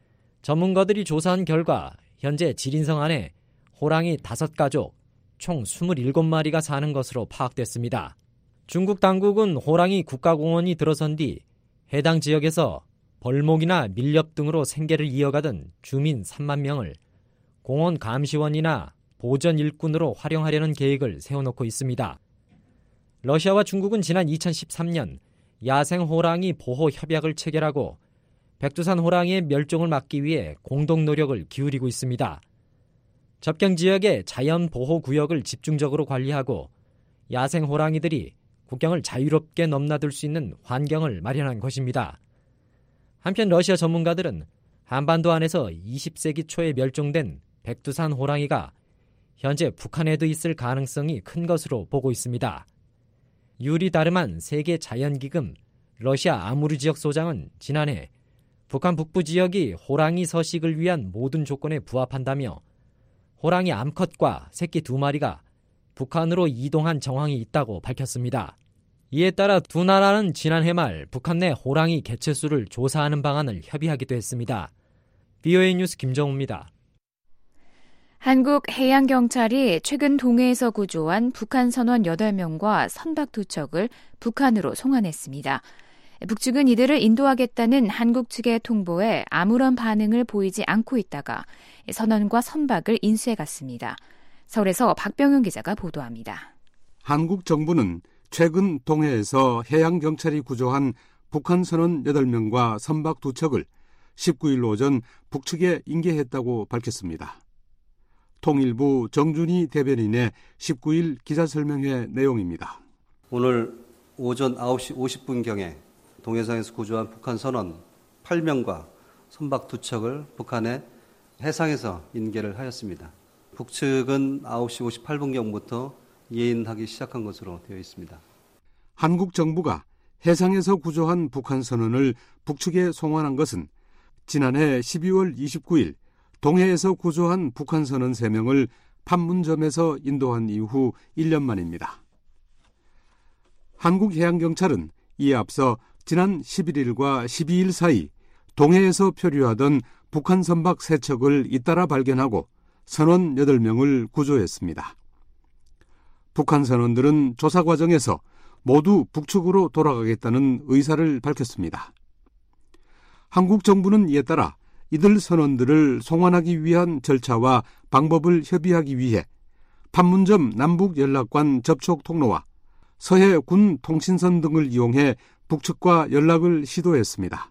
전문가들이 조사한 결과 현재 지린성 안에 호랑이 5가족, 총 27마리가 사는 것으로 파악됐습니다. 중국 당국은 호랑이 국가공원이 들어선 뒤 해당 지역에서 벌목이나 밀렵 등으로 생계를 이어가던 주민 3만 명을 공원 감시원이나 보전 일꾼으로 활용하려는 계획을 세워놓고 있습니다. 러시아와 중국은 지난 2013년 야생 호랑이 보호 협약을 체결하고 백두산 호랑이의 멸종을 막기 위해 공동 노력을 기울이고 있습니다. 접경 지역의 자연보호구역을 집중적으로 관리하고 야생 호랑이들이 국경을 자유롭게 넘나들 수 있는 환경을 마련한 것입니다. 한편 러시아 전문가들은 한반도 안에서 20세기 초에 멸종된 백두산 호랑이가 현재 북한에도 있을 가능성이 큰 것으로 보고 있습니다. 유리 다르만 세계 자연기금 러시아 아무르 지역 소장은 지난해 북한 북부 지역이 호랑이 서식을 위한 모든 조건에 부합한다며 호랑이 암컷과 새끼 2마리가 북한으로 이동한 정황이 있다고 밝혔습니다. 이에 따라 두 나라는 지난해 말 북한 내 호랑이 개체수를 조사하는 방안을 협의하기도 했습니다. VOA 뉴스 김정우입니다. 한국 해양경찰이 최근 동해에서 구조한 북한 선원 8명과 선박 2척을 북한으로 송환했습니다. 북측은 이들을 인도하겠다는 한국 측의 통보에 아무런 반응을 보이지 않고 있다가 선원과 선박을 인수해갔습니다. 서울에서 박병윤 기자가 보도합니다. 한국 정부는 최근 동해에서 해양경찰이 구조한 북한 선원 8명과 선박 2척을 19일 오전 북측에 인계했다고 밝혔습니다. 통일부 정준희 대변인의 19일 기자설명회 내용입니다. 오늘 오전 9시 50분경에 동해상에서 구조한 북한 선원 8명과 선박 2척을 북한의 해상에서 인계를 하였습니다. 북측은 9시 58분경부터 예인하기 시작한 것으로 되어 있습니다. 한국 정부가 해상에서 구조한 북한 선원을 북측에 송환한 것은 지난해 12월 29일 동해에서 구조한 북한 선원 3명을 판문점에서 인도한 이후 1년 만입니다. 한국해양경찰은 이에 앞서 지난 11일과 12일 사이 동해에서 표류하던 북한 선박 3척을 잇따라 발견하고 선원 8명을 구조했습니다. 북한 선원들은 조사 과정에서 모두 북측으로 돌아가겠다는 의사를 밝혔습니다. 한국 정부는 이에 따라 이들 선원들을 송환하기 위한 절차와 방법을 협의하기 위해 판문점 남북연락관 접촉 통로와 서해 군 통신선 등을 이용해 북측과 연락을 시도했습니다.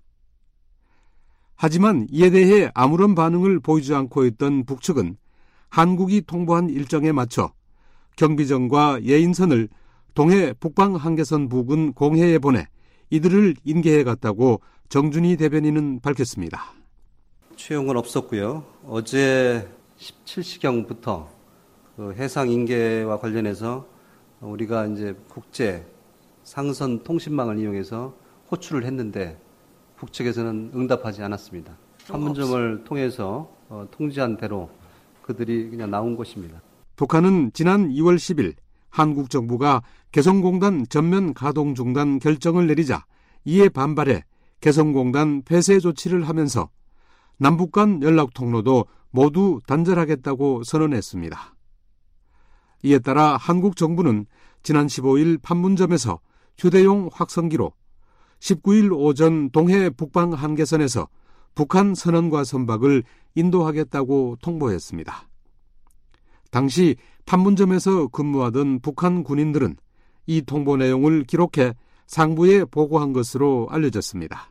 하지만 이에 대해 아무런 반응을 보이지 않고 있던 북측은 한국이 통보한 일정에 맞춰 경비정과 예인선을 동해 북방 한계선 부근 공해에 보내 이들을 인계해 갔다고 정준희 대변인은 밝혔습니다. 취용은 없었고요. 어제 17시경부터 그 해상 인계와 관련해서 우리가 이제 국제 상선 통신망을 이용해서 호출을 했는데 북측에서는 응답하지 않았습니다. 판문점을 통해서 통지한 대로 그들이 그냥 나온 것입니다. 북한은 지난 2월 10일 한국 정부가 개성공단 전면 가동 중단 결정을 내리자 이에 반발해 개성공단 폐쇄 조치를 하면서 남북 간 연락 통로도 모두 단절하겠다고 선언했습니다. 이에 따라 한국 정부는 지난 15일 판문점에서 휴대용 확성기로 19일 오전 동해 북방 한계선에서 북한 선원과 선박을 인도하겠다고 통보했습니다. 당시 판문점에서 근무하던 북한 군인들은 이 통보 내용을 기록해 상부에 보고한 것으로 알려졌습니다.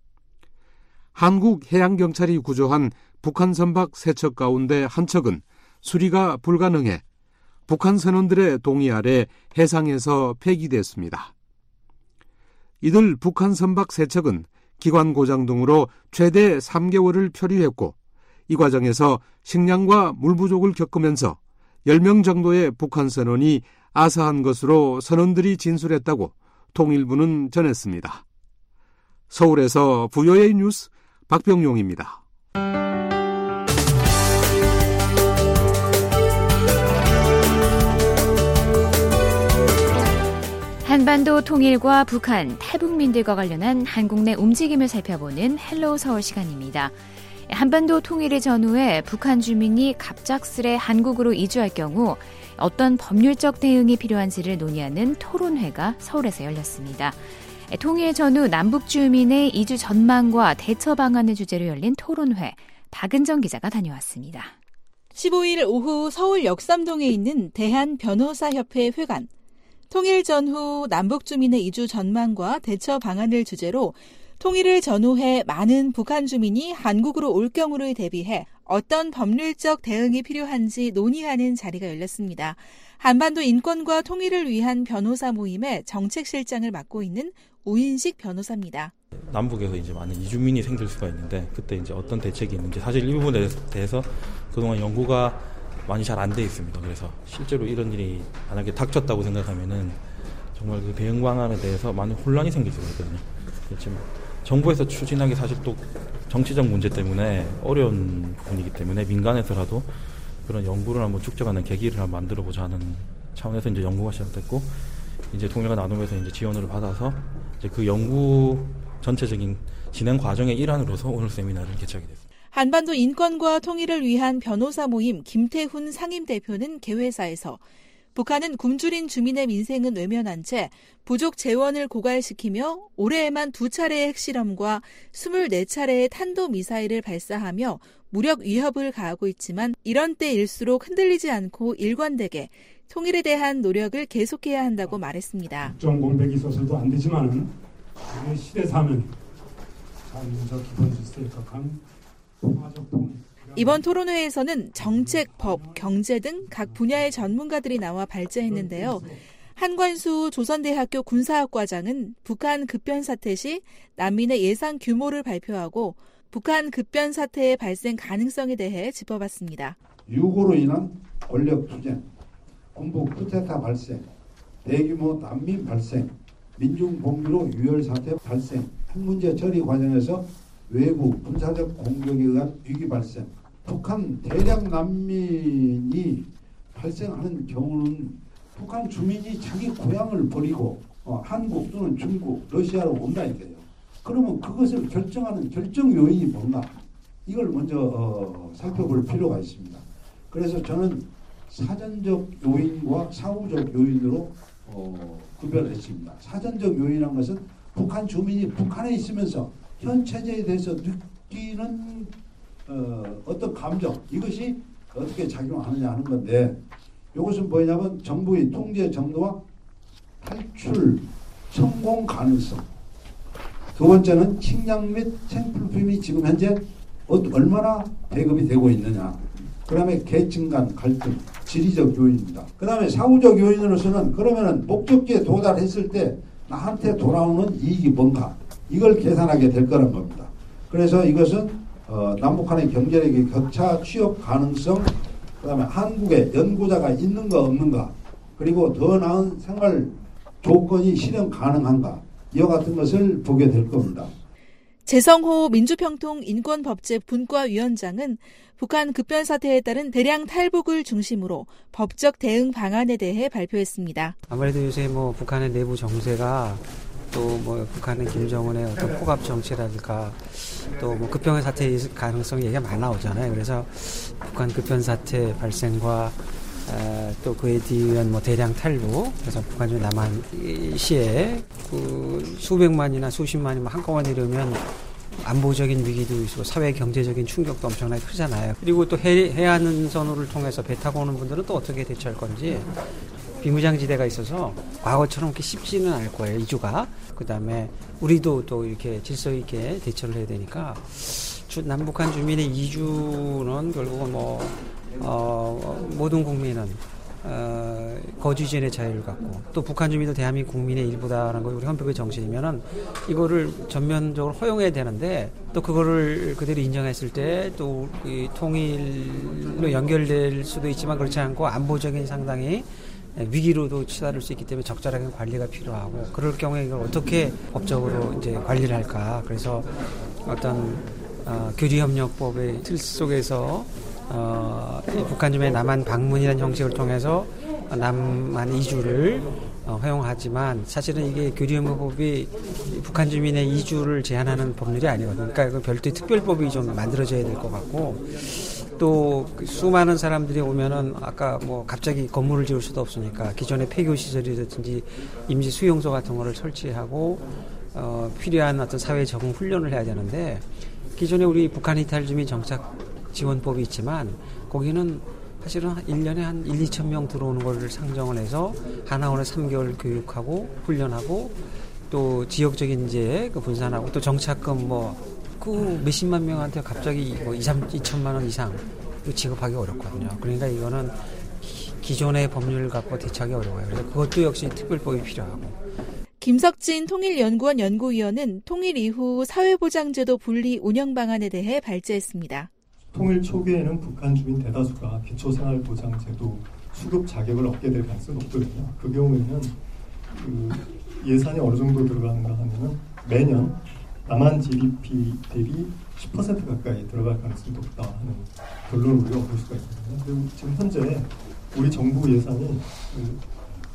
한국해양경찰이 구조한 북한 선박 3척 가운데 한 척은 수리가 불가능해 북한 선원들의 동의 아래 해상에서 폐기됐습니다. 이들 북한 선박 3척은 기관 고장 등으로 최대 3개월을 표류했고 이 과정에서 식량과 물 부족을 겪으면서 10명 정도의 북한 선원이 아사한 것으로 선원들이 진술했다고 통일부는 전했습니다. 서울에서 VOA 뉴스 박병용입니다. 한반도 통일과 북한, 탈북민들과 관련한 한국 내 움직임을 살펴보는 헬로우 서울 시간입니다. 한반도 통일을 전후해 북한 주민이 갑작스레 한국으로 이주할 경우 어떤 법률적 대응이 필요한지를 논의하는 토론회가 서울에서 열렸습니다. 통일 전후 남북 주민의 이주 전망과 대처 방안을 주제로 열린 토론회, 박은정 기자가 다녀왔습니다. 15일 오후 서울 역삼동에 있는 대한변호사협회 회관, 통일 전후 남북 주민의 이주 전망과 대처 방안을 주제로 통일을 전후해 많은 북한 주민이 한국으로 올 경우를 대비해 어떤 법률적 대응이 필요한지 논의하는 자리가 열렸습니다. 한반도 인권과 통일을 위한 변호사 모임의 정책실장을 맡고 있는 우인식 변호사입니다. 남북에서 이제 많은 이주민이 생길 수가 있는데 그때 이제 어떤 대책이 있는지 사실 이 부분에 대해서 그동안 연구가 많이 잘 안 돼 있습니다. 그래서 실제로 이런 일이 만약에 닥쳤다고 생각하면은 정말 그 대응 방안에 대해서 많은 혼란이 생길 수가 있거든요. 지금 정부에서 추진하기 사실 또 정치적 문제 때문에 어려운 부분이기 때문에 민간에서라도 그런 연구를 한번 축적하는 계기를 한번 만들어보자 하는 차원에서 이제 연구가 시작됐고 이제 통일과 나눔에서 이제 지원을 받아서 이제 그 연구 전체적인 진행 과정의 일환으로서 오늘 세미나를 개최하게 됐습니다. 한반도 인권과 통일을 위한 변호사 모임 김태훈 상임대표는 개회사에서 북한은 굶주린 주민의 민생은 외면한 채 부족 재원을 고갈시키며 올해에만 2차례의 핵실험과 24차례의 탄도미사일을 발사하며 무력 위협을 가하고 있지만 이런 때일수록 흔들리지 않고 일관되게 통일에 대한 노력을 계속해야 한다고 말했습니다. 국정 공백이 있어서도 안 되지만 시대사는 참 기본 질서에 각한 평화적 통일. 이번 토론회에서는 정책, 법, 경제 등 각 분야의 전문가들이 나와 발제했는데요. 한관수 조선대학교 군사학과장은 북한 급변 사태 시 난민의 예상 규모를 발표하고 북한 급변 사태의 발생 가능성에 대해 짚어봤습니다. 유고로 인한 권력 투쟁, 군부 쿠데타 발생, 대규모 난민 발생, 민중 봉기로 유혈 사태 발생, 핵 문제 처리 과정에서 외부 군사적 공격에 의한 위기 발생, 북한 대량 난민이 발생하는 경우는 북한 주민이 자기 고향을 버리고 한국 또는 중국, 러시아로 온다니까요. 그러면 그것을 결정하는 결정 요인이 뭔가 이걸 먼저 살펴볼 필요가 있습니다. 그래서 저는 사전적 요인과 사후적 요인으로 구별했습니다. 사전적 요인이라는 것은 북한 주민이 북한에 있으면서 현 체제에 대해서 느끼는 어떤 감정 이것이 어떻게 작용하느냐 하는 건데 이것은 뭐냐면 정부의 통제 정도와 탈출 성공 가능성. 두 번째는 식량 및 생필품이 지금 현재 얼마나 배급이 되고 있느냐. 그 다음에 계층 간 갈등, 지리적 요인입니다. 그 다음에 사후적 요인으로서는 그러면은 목적지에 도달했을 때 나한테 돌아오는 이익이 뭔가 이걸 계산하게 될 거란 겁니다. 그래서 이것은 남북한의 경제력의 격차, 취업 가능성, 그 다음에 한국에 연구자가 있는가 없는가, 그리고 더 나은 생활 조건이 실현 가능한가, 이와 같은 것을 보게 될 겁니다. 재성호 민주평통인권법제 분과위원장은 북한 급변 사태에 따른 대량 탈북을 중심으로 법적 대응 방안에 대해 발표했습니다. 아무래도 요새 북한의 내부 정세가 또 북한의 김정은의 어떤 포갑 정치라든가 또 급변 사태의 가능성 얘기가 많이 나오잖아요. 그래서 북한 급변 사태 발생과 또 그에 뒤한 대량 탈북, 그래서 북한 중 남한 시에 수백만이나 수십만이 한꺼번에 이러면 안보적인 위기도 있고 사회 경제적인 충격도 엄청나게 크잖아요. 그리고 또 해안선로를 통해서 배 타고 오는 분들은 또 어떻게 대처할 건지 비무장지대가 있어서 과거처럼 그렇게 쉽지는 않을 거예요. 이주가. 그다음에 우리도 또 이렇게 질서 있게 대처를 해야 되니까 남북한 주민의 이주는 결국은 모든 국민은 거주지의 자유를 갖고 또 북한 주민도 대한민국 국민의 일부다라는 거 우리 헌법의 정신이면은 이거를 전면적으로 허용해야 되는데 또 그거를 그대로 인정했을 때 또 이 통일로 연결될 수도 있지만 그렇지 않고 안보적인 상당히 위기로도 치달을 수 있기 때문에 적절하게 관리가 필요하고 그럴 경우에 이걸 어떻게 법적으로 이제 관리를 할까. 그래서 어떤 교류협력법의 틀 속에서 북한 주민의 남한 방문이라는 형식을 통해서 남한 이주를 허용하지만 사실은 이게 교류협력법이 북한 주민의 이주를 제한하는 법률이 아니거든요. 그러니까 그 별도의 특별법이 좀 만들어져야 될 것 같고 또 수많은 사람들이 오면은 아까 갑자기 건물을 지을 수도 없으니까 기존의 폐교 시설이라든지 임시 수용소 같은 거를 설치하고 필요한 어떤 사회 적응 훈련을 해야 되는데 기존에 우리 북한 이탈 주민 정착 지원법이 있지만 거기는 사실은 1년에 한 1-2천 명 들어오는 걸 상정을 해서 하나원에 3개월 교육하고 훈련하고 또 지역적인 이제 분산하고 또 정착금 몇십만 명한테 갑자기 2천만 원 이상 지급하기 어렵거든요. 그러니까 이거는 기존의 법률을 갖고 대처하기 어려워요. 그래서 그것도 역시 특별법이 필요하고. 김석진 통일연구원 연구위원은 통일 이후 사회보장제도 분리 운영 방안에 대해 발제했습니다. 통일 초기에는 북한 주민 대다수가 기초생활보장제도 수급 자격을 얻게 될 가능성이 높거든요. 그 경우에는 예산이 어느 정도 들어가는가 하면은 매년 남한 GDP 대비 10% 가까이 들어갈 가능성이 높다 하는 결론을 우리가 얻을 수가 있거든요. 그리고 지금 현재 우리 정부 예산이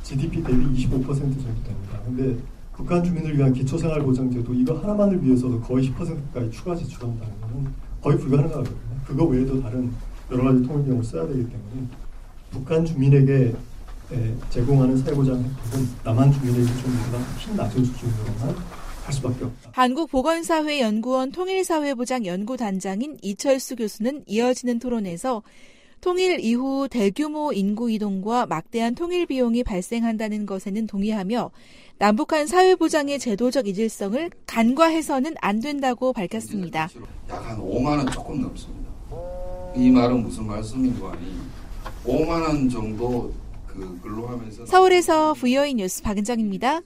GDP 대비 25% 정도 됩니다. 근데 북한 주민을 위한 기초생활보장제도 이거 하나만을 위해서도 거의 10%까지 추가 지출한다는 것은 거의 불가능하거든요. 그거 외에도 다른 여러 가지 통일 비용을 써야 되기 때문에 북한 주민에게 제공하는 사회보장 혜택은 남한 주민의 기준보다 훨씬 낮은 수준으로만 할 수밖에 없다. 한국보건사회연구원 통일사회보장연구단장인 이철수 교수는 이어지는 토론에서 통일 이후 대규모 인구 이동과 막대한 통일 비용이 발생한다는 것에는 동의하며 남북한 사회보장의 제도적 이질성을 간과해서는 안 된다고 밝혔습니다. 약 한 5만 원 조금 넘습니다. 이 말은 무슨 말씀인가 하니 5만 원 정도 근로하면서 서울에서 VOA 뉴스 박은정입니다.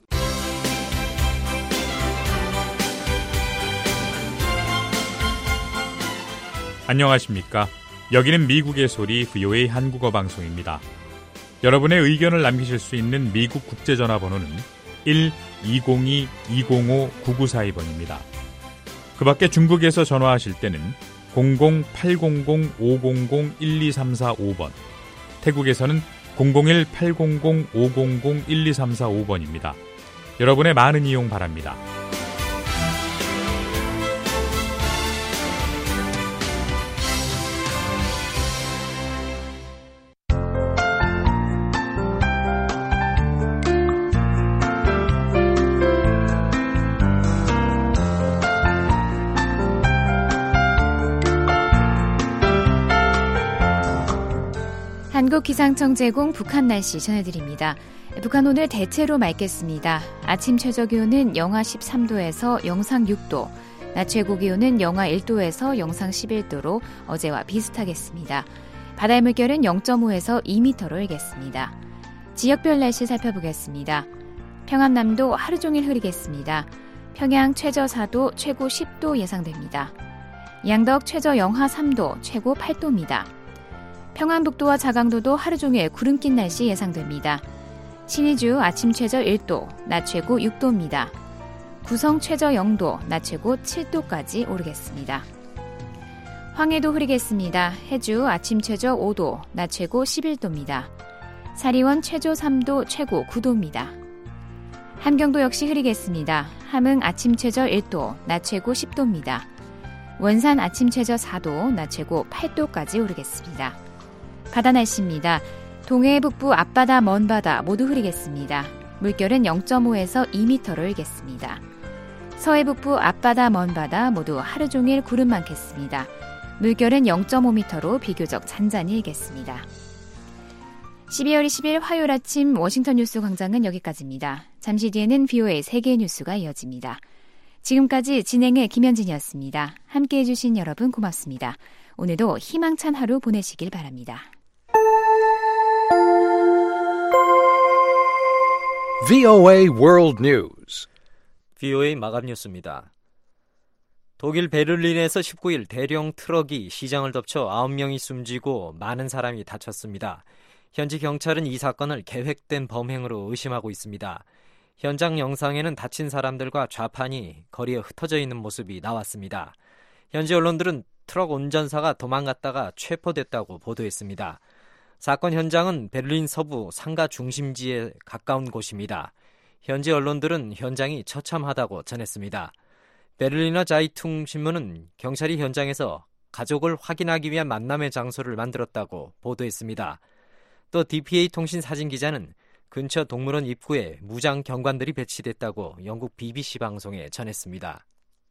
안녕하십니까. 여기는 미국의 소리 VOA 한국어 방송입니다. 여러분의 의견을 남기실 수 있는 미국 국제전화번호는 1-202-205-9942번입니다. 그 밖에 중국에서 전화하실 때는 00800-500-12345번, 태국에서는 001-800-500-12345번입니다. 여러분의 많은 이용 바랍니다. 한국기상청 제공 북한 날씨 전해드립니다. 북한 오늘 대체로 맑겠습니다. 아침 최저기온은 영하 13도에서 영상 6도, 낮 최고기온은 영하 1도에서 영상 11도로 어제와 비슷하겠습니다. 바다의 물결은 0.5에서 2m로 일겠습니다. 지역별 날씨 살펴보겠습니다. 평안남도 하루 종일 흐리겠습니다. 평양 최저 4도, 최고 10도 예상됩니다. 양덕 최저 영하 3도, 최고 8도입니다. 평안북도와 자강도도 하루 종일 구름 낀 날씨 예상됩니다. 신의주 아침 최저 1도, 낮 최고 6도입니다. 구성 최저 0도, 낮 최고 7도까지 오르겠습니다. 황해도 흐리겠습니다. 해주 아침 최저 5도, 낮 최고 11도입니다. 사리원 최저 3도, 최고 9도입니다. 함경도 역시 흐리겠습니다. 함흥 아침 최저 1도, 낮 최고 10도입니다. 원산 아침 최저 4도, 낮 최고 8도까지 오르겠습니다. 바다 날씨입니다. 동해 북부 앞바다 먼바다 모두 흐리겠습니다. 물결은 0.5에서 2m로 일겠습니다. 서해 북부 앞바다 먼바다 모두 하루 종일 구름 많겠습니다. 물결은 0.5m로 비교적 잔잔히 일겠습니다. 12월 20일 화요일 아침 워싱턴 뉴스 광장은 여기까지입니다. 잠시 뒤에는 VOA 세계 뉴스가 이어집니다. 지금까지 진행의 김현진이었습니다. 함께해 주신 여러분 고맙습니다. 오늘도 희망찬 하루 보내시길 바랍니다. VOA World News. VOA 마감 뉴스입니다. 독일 베를린에서 19일 대령 트럭이 시장을 덮쳐 9명이 숨지고 많은 사람이 다쳤습니다. 현지 경찰은 이 사건을 계획된 범행으로 의심하고 있습니다. 현장 영상에는 다친 사람들과 좌판이 거리에 흩어져 있는 모습이 나왔습니다. 현지 언론들은 트럭 운전사가 도망갔다가 체포됐다고 보도했습니다. 사건 현장은 베를린 서부 상가 중심지에 가까운 곳입니다. 현지 언론들은 현장이 처참하다고 전했습니다. 베를리너 자이퉁 신문은 경찰이 현장에서 가족을 확인하기 위한 만남의 장소를 만들었다고 보도했습니다. 또 DPA 통신 사진 기자는 근처 동물원 입구에 무장 경관들이 배치됐다고 영국 BBC 방송에 전했습니다.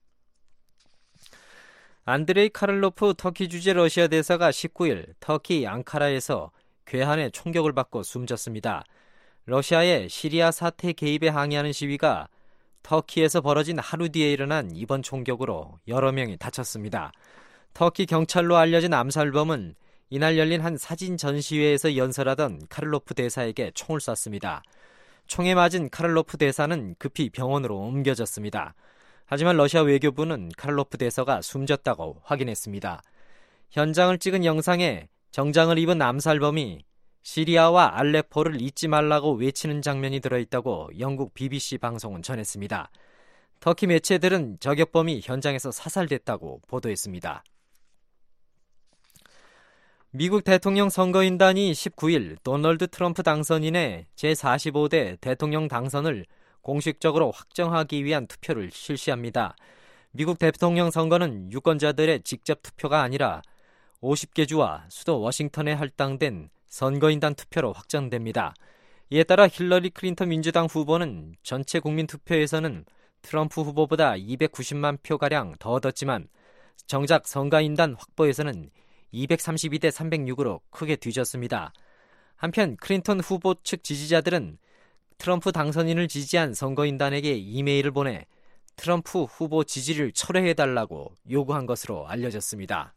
안드레이 카를로프 터키 주재 러시아 대사가 19일 터키 앙카라에서 괴한의 총격을 받고 숨졌습니다. 러시아의 시리아 사태 개입에 항의하는 시위가 터키에서 벌어진 하루 뒤에 일어난 이번 총격으로 여러 명이 다쳤습니다. 터키 경찰로 알려진 암살범은 이날 열린 한 사진 전시회에서 연설하던 카를로프 대사에게 총을 쐈습니다. 총에 맞은 카를로프 대사는 급히 병원으로 옮겨졌습니다. 하지만 러시아 외교부는 카를로프 대사가 숨졌다고 확인했습니다. 현장을 찍은 영상에 정장을 입은 암살범이 시리아와 알레포를 잊지 말라고 외치는 장면이 들어있다고 영국 BBC 방송은 전했습니다. 터키 매체들은 저격범이 현장에서 사살됐다고 보도했습니다. 미국 대통령 선거인단이 19일 도널드 트럼프 당선인의 제45대 대통령 당선을 공식적으로 확정하기 위한 투표를 실시합니다. 미국 대통령 선거는 유권자들의 직접 투표가 아니라 50개 주와 수도 워싱턴에 할당된 선거인단 투표로 확정됩니다. 이에 따라 힐러리 클린턴 민주당 후보는 전체 국민 투표에서는 트럼프 후보보다 290만 표가량 더 얻었지만 정작 선거인단 확보에서는 232대 306으로 크게 뒤졌습니다. 한편 클린턴 후보 측 지지자들은 트럼프 당선인을 지지한 선거인단에게 이메일을 보내 트럼프 후보 지지를 철회해달라고 요구한 것으로 알려졌습니다.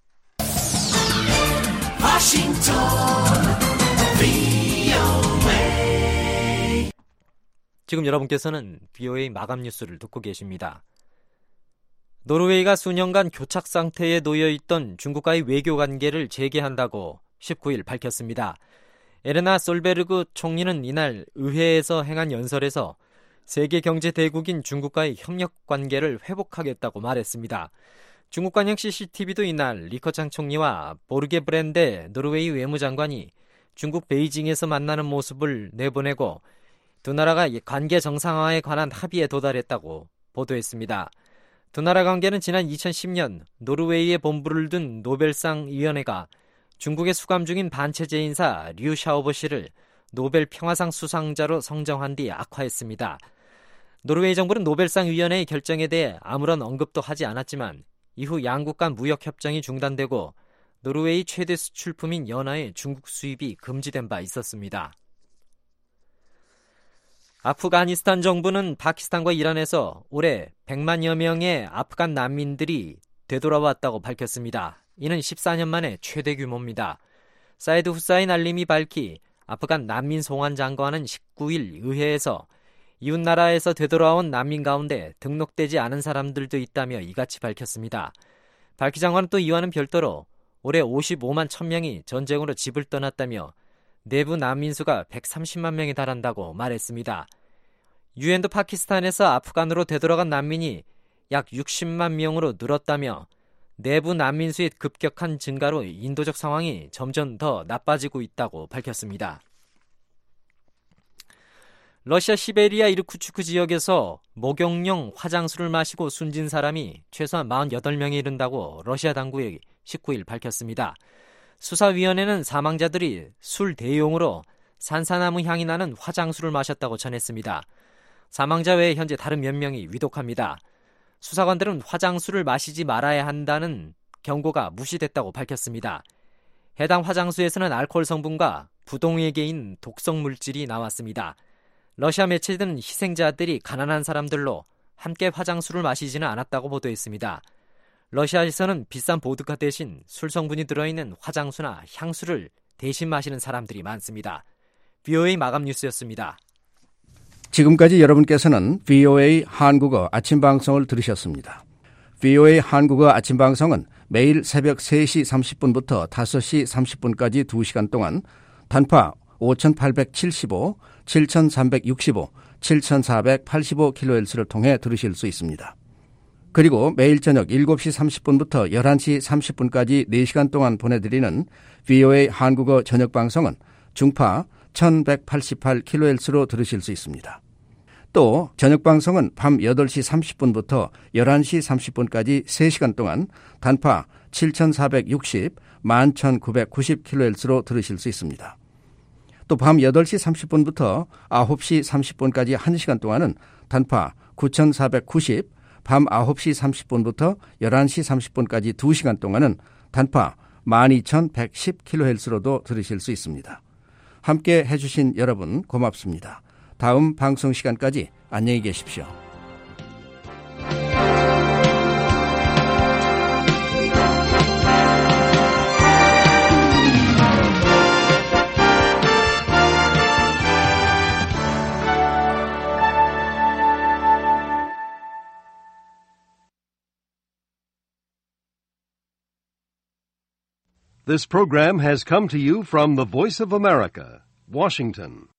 지금 여러분께서는 VOA 마감 뉴스를 듣고 계십니다. 노르웨이가 수년간 교착 상태에 놓여 있던 중국과의 외교 관계를 재개한다고 19일 밝혔습니다. 에르나 솔베르그 총리는 이날 의회에서 행한 연설에서 세계 경제 대국인 중국과의 협력 관계를 회복하겠다고 말했습니다. 중국 관영 CCTV도 이날 리커창 총리와 보르게 브랜데 노르웨이 외무장관이 중국 베이징에서 만나는 모습을 내보내고 두 나라가 관계 정상화에 관한 합의에 도달했다고 보도했습니다. 두 나라 관계는 지난 2010년 노르웨이에 본부를 둔 노벨상 위원회가 중국에 수감 중인 반체제 인사 류 샤오보 씨를 노벨 평화상 수상자로 선정한 뒤 악화했습니다. 노르웨이 정부는 노벨상 위원회의 결정에 대해 아무런 언급도 하지 않았지만 이후 양국 간 무역 협정이 중단되고 노르웨이 최대 수출품인 연어의 중국 수입이 금지된 바 있었습니다. 아프가니스탄 정부는 파키스탄과 이란에서 올해 100만여 명의 아프간 난민들이 되돌아왔다고 밝혔습니다. 이는 14년 만에 최대 규모입니다. 사이드 후사인 알림이 밝히 아프간 난민 송환 장관은 19일 의회에서 이웃나라에서 되돌아온 난민 가운데 등록되지 않은 사람들도 있다며 이같이 밝혔습니다. 발키 장관은 또 이와는 별도로 올해 55만 1000명이 전쟁으로 집을 떠났다며 내부 난민 수가 130만 명에 달한다고 말했습니다. 유엔도 파키스탄에서 아프간으로 되돌아간 난민이 약 60만 명으로 늘었다며 내부 난민 수의 급격한 증가로 인도적 상황이 점점 더 나빠지고 있다고 밝혔습니다. 러시아 시베리아 이르쿠츠크 지역에서 목욕용 화장수를 마시고 숨진 사람이 최소한 48명에 이른다고 러시아 당국이 19일 밝혔습니다. 수사위원회는 사망자들이 술 대용으로 산사나무 향이 나는 화장수를 마셨다고 전했습니다. 사망자 외에 현재 다른 몇 명이 위독합니다. 수사관들은 화장수를 마시지 말아야 한다는 경고가 무시됐다고 밝혔습니다. 해당 화장수에서는 알코올 성분과 부동액인 독성 물질이 나왔습니다. 러시아 매체들은 희생자들이 가난한 사람들로 함께 화장수를 마시지는 않았다고 보도했습니다. 러시아에서는 비싼 보드카 대신 술 성분이 들어있는 화장수나 향수를 대신 마시는 사람들이 많습니다. VOA 마감 뉴스였습니다. 지금까지 여러분께서는 VOA 한국어 아침 방송을 들으셨습니다. VOA 한국어 아침 방송은 매일 새벽 3시 30분부터 5시 30분까지 2시간 동안 단파 5875, 7365, 7485kHz를 통해 들으실 수 있습니다. 그리고 매일 저녁 7시 30분부터 11시 30분까지 4시간 동안 보내드리는 VOA 한국어 저녁 방송은 중파 1188kHz로 들으실 수 있습니다. 또 저녁 방송은 밤 8시 30분부터 11시 30분까지 3시간 동안 단파 7460, 11990kHz로 들으실 수 있습니다. 또 밤 8시 30분부터 9시 30분까지 1시간 동안은 단파 9490, 밤 9시 30분부터 11시 30분까지 2시간 동안은 단파 12110kHz로도 들으실 수 있습니다. 함께 해주신 여러분 고맙습니다. 다음 방송 시간까지 안녕히 계십시오. This program has come to you from the Voice of America, Washington.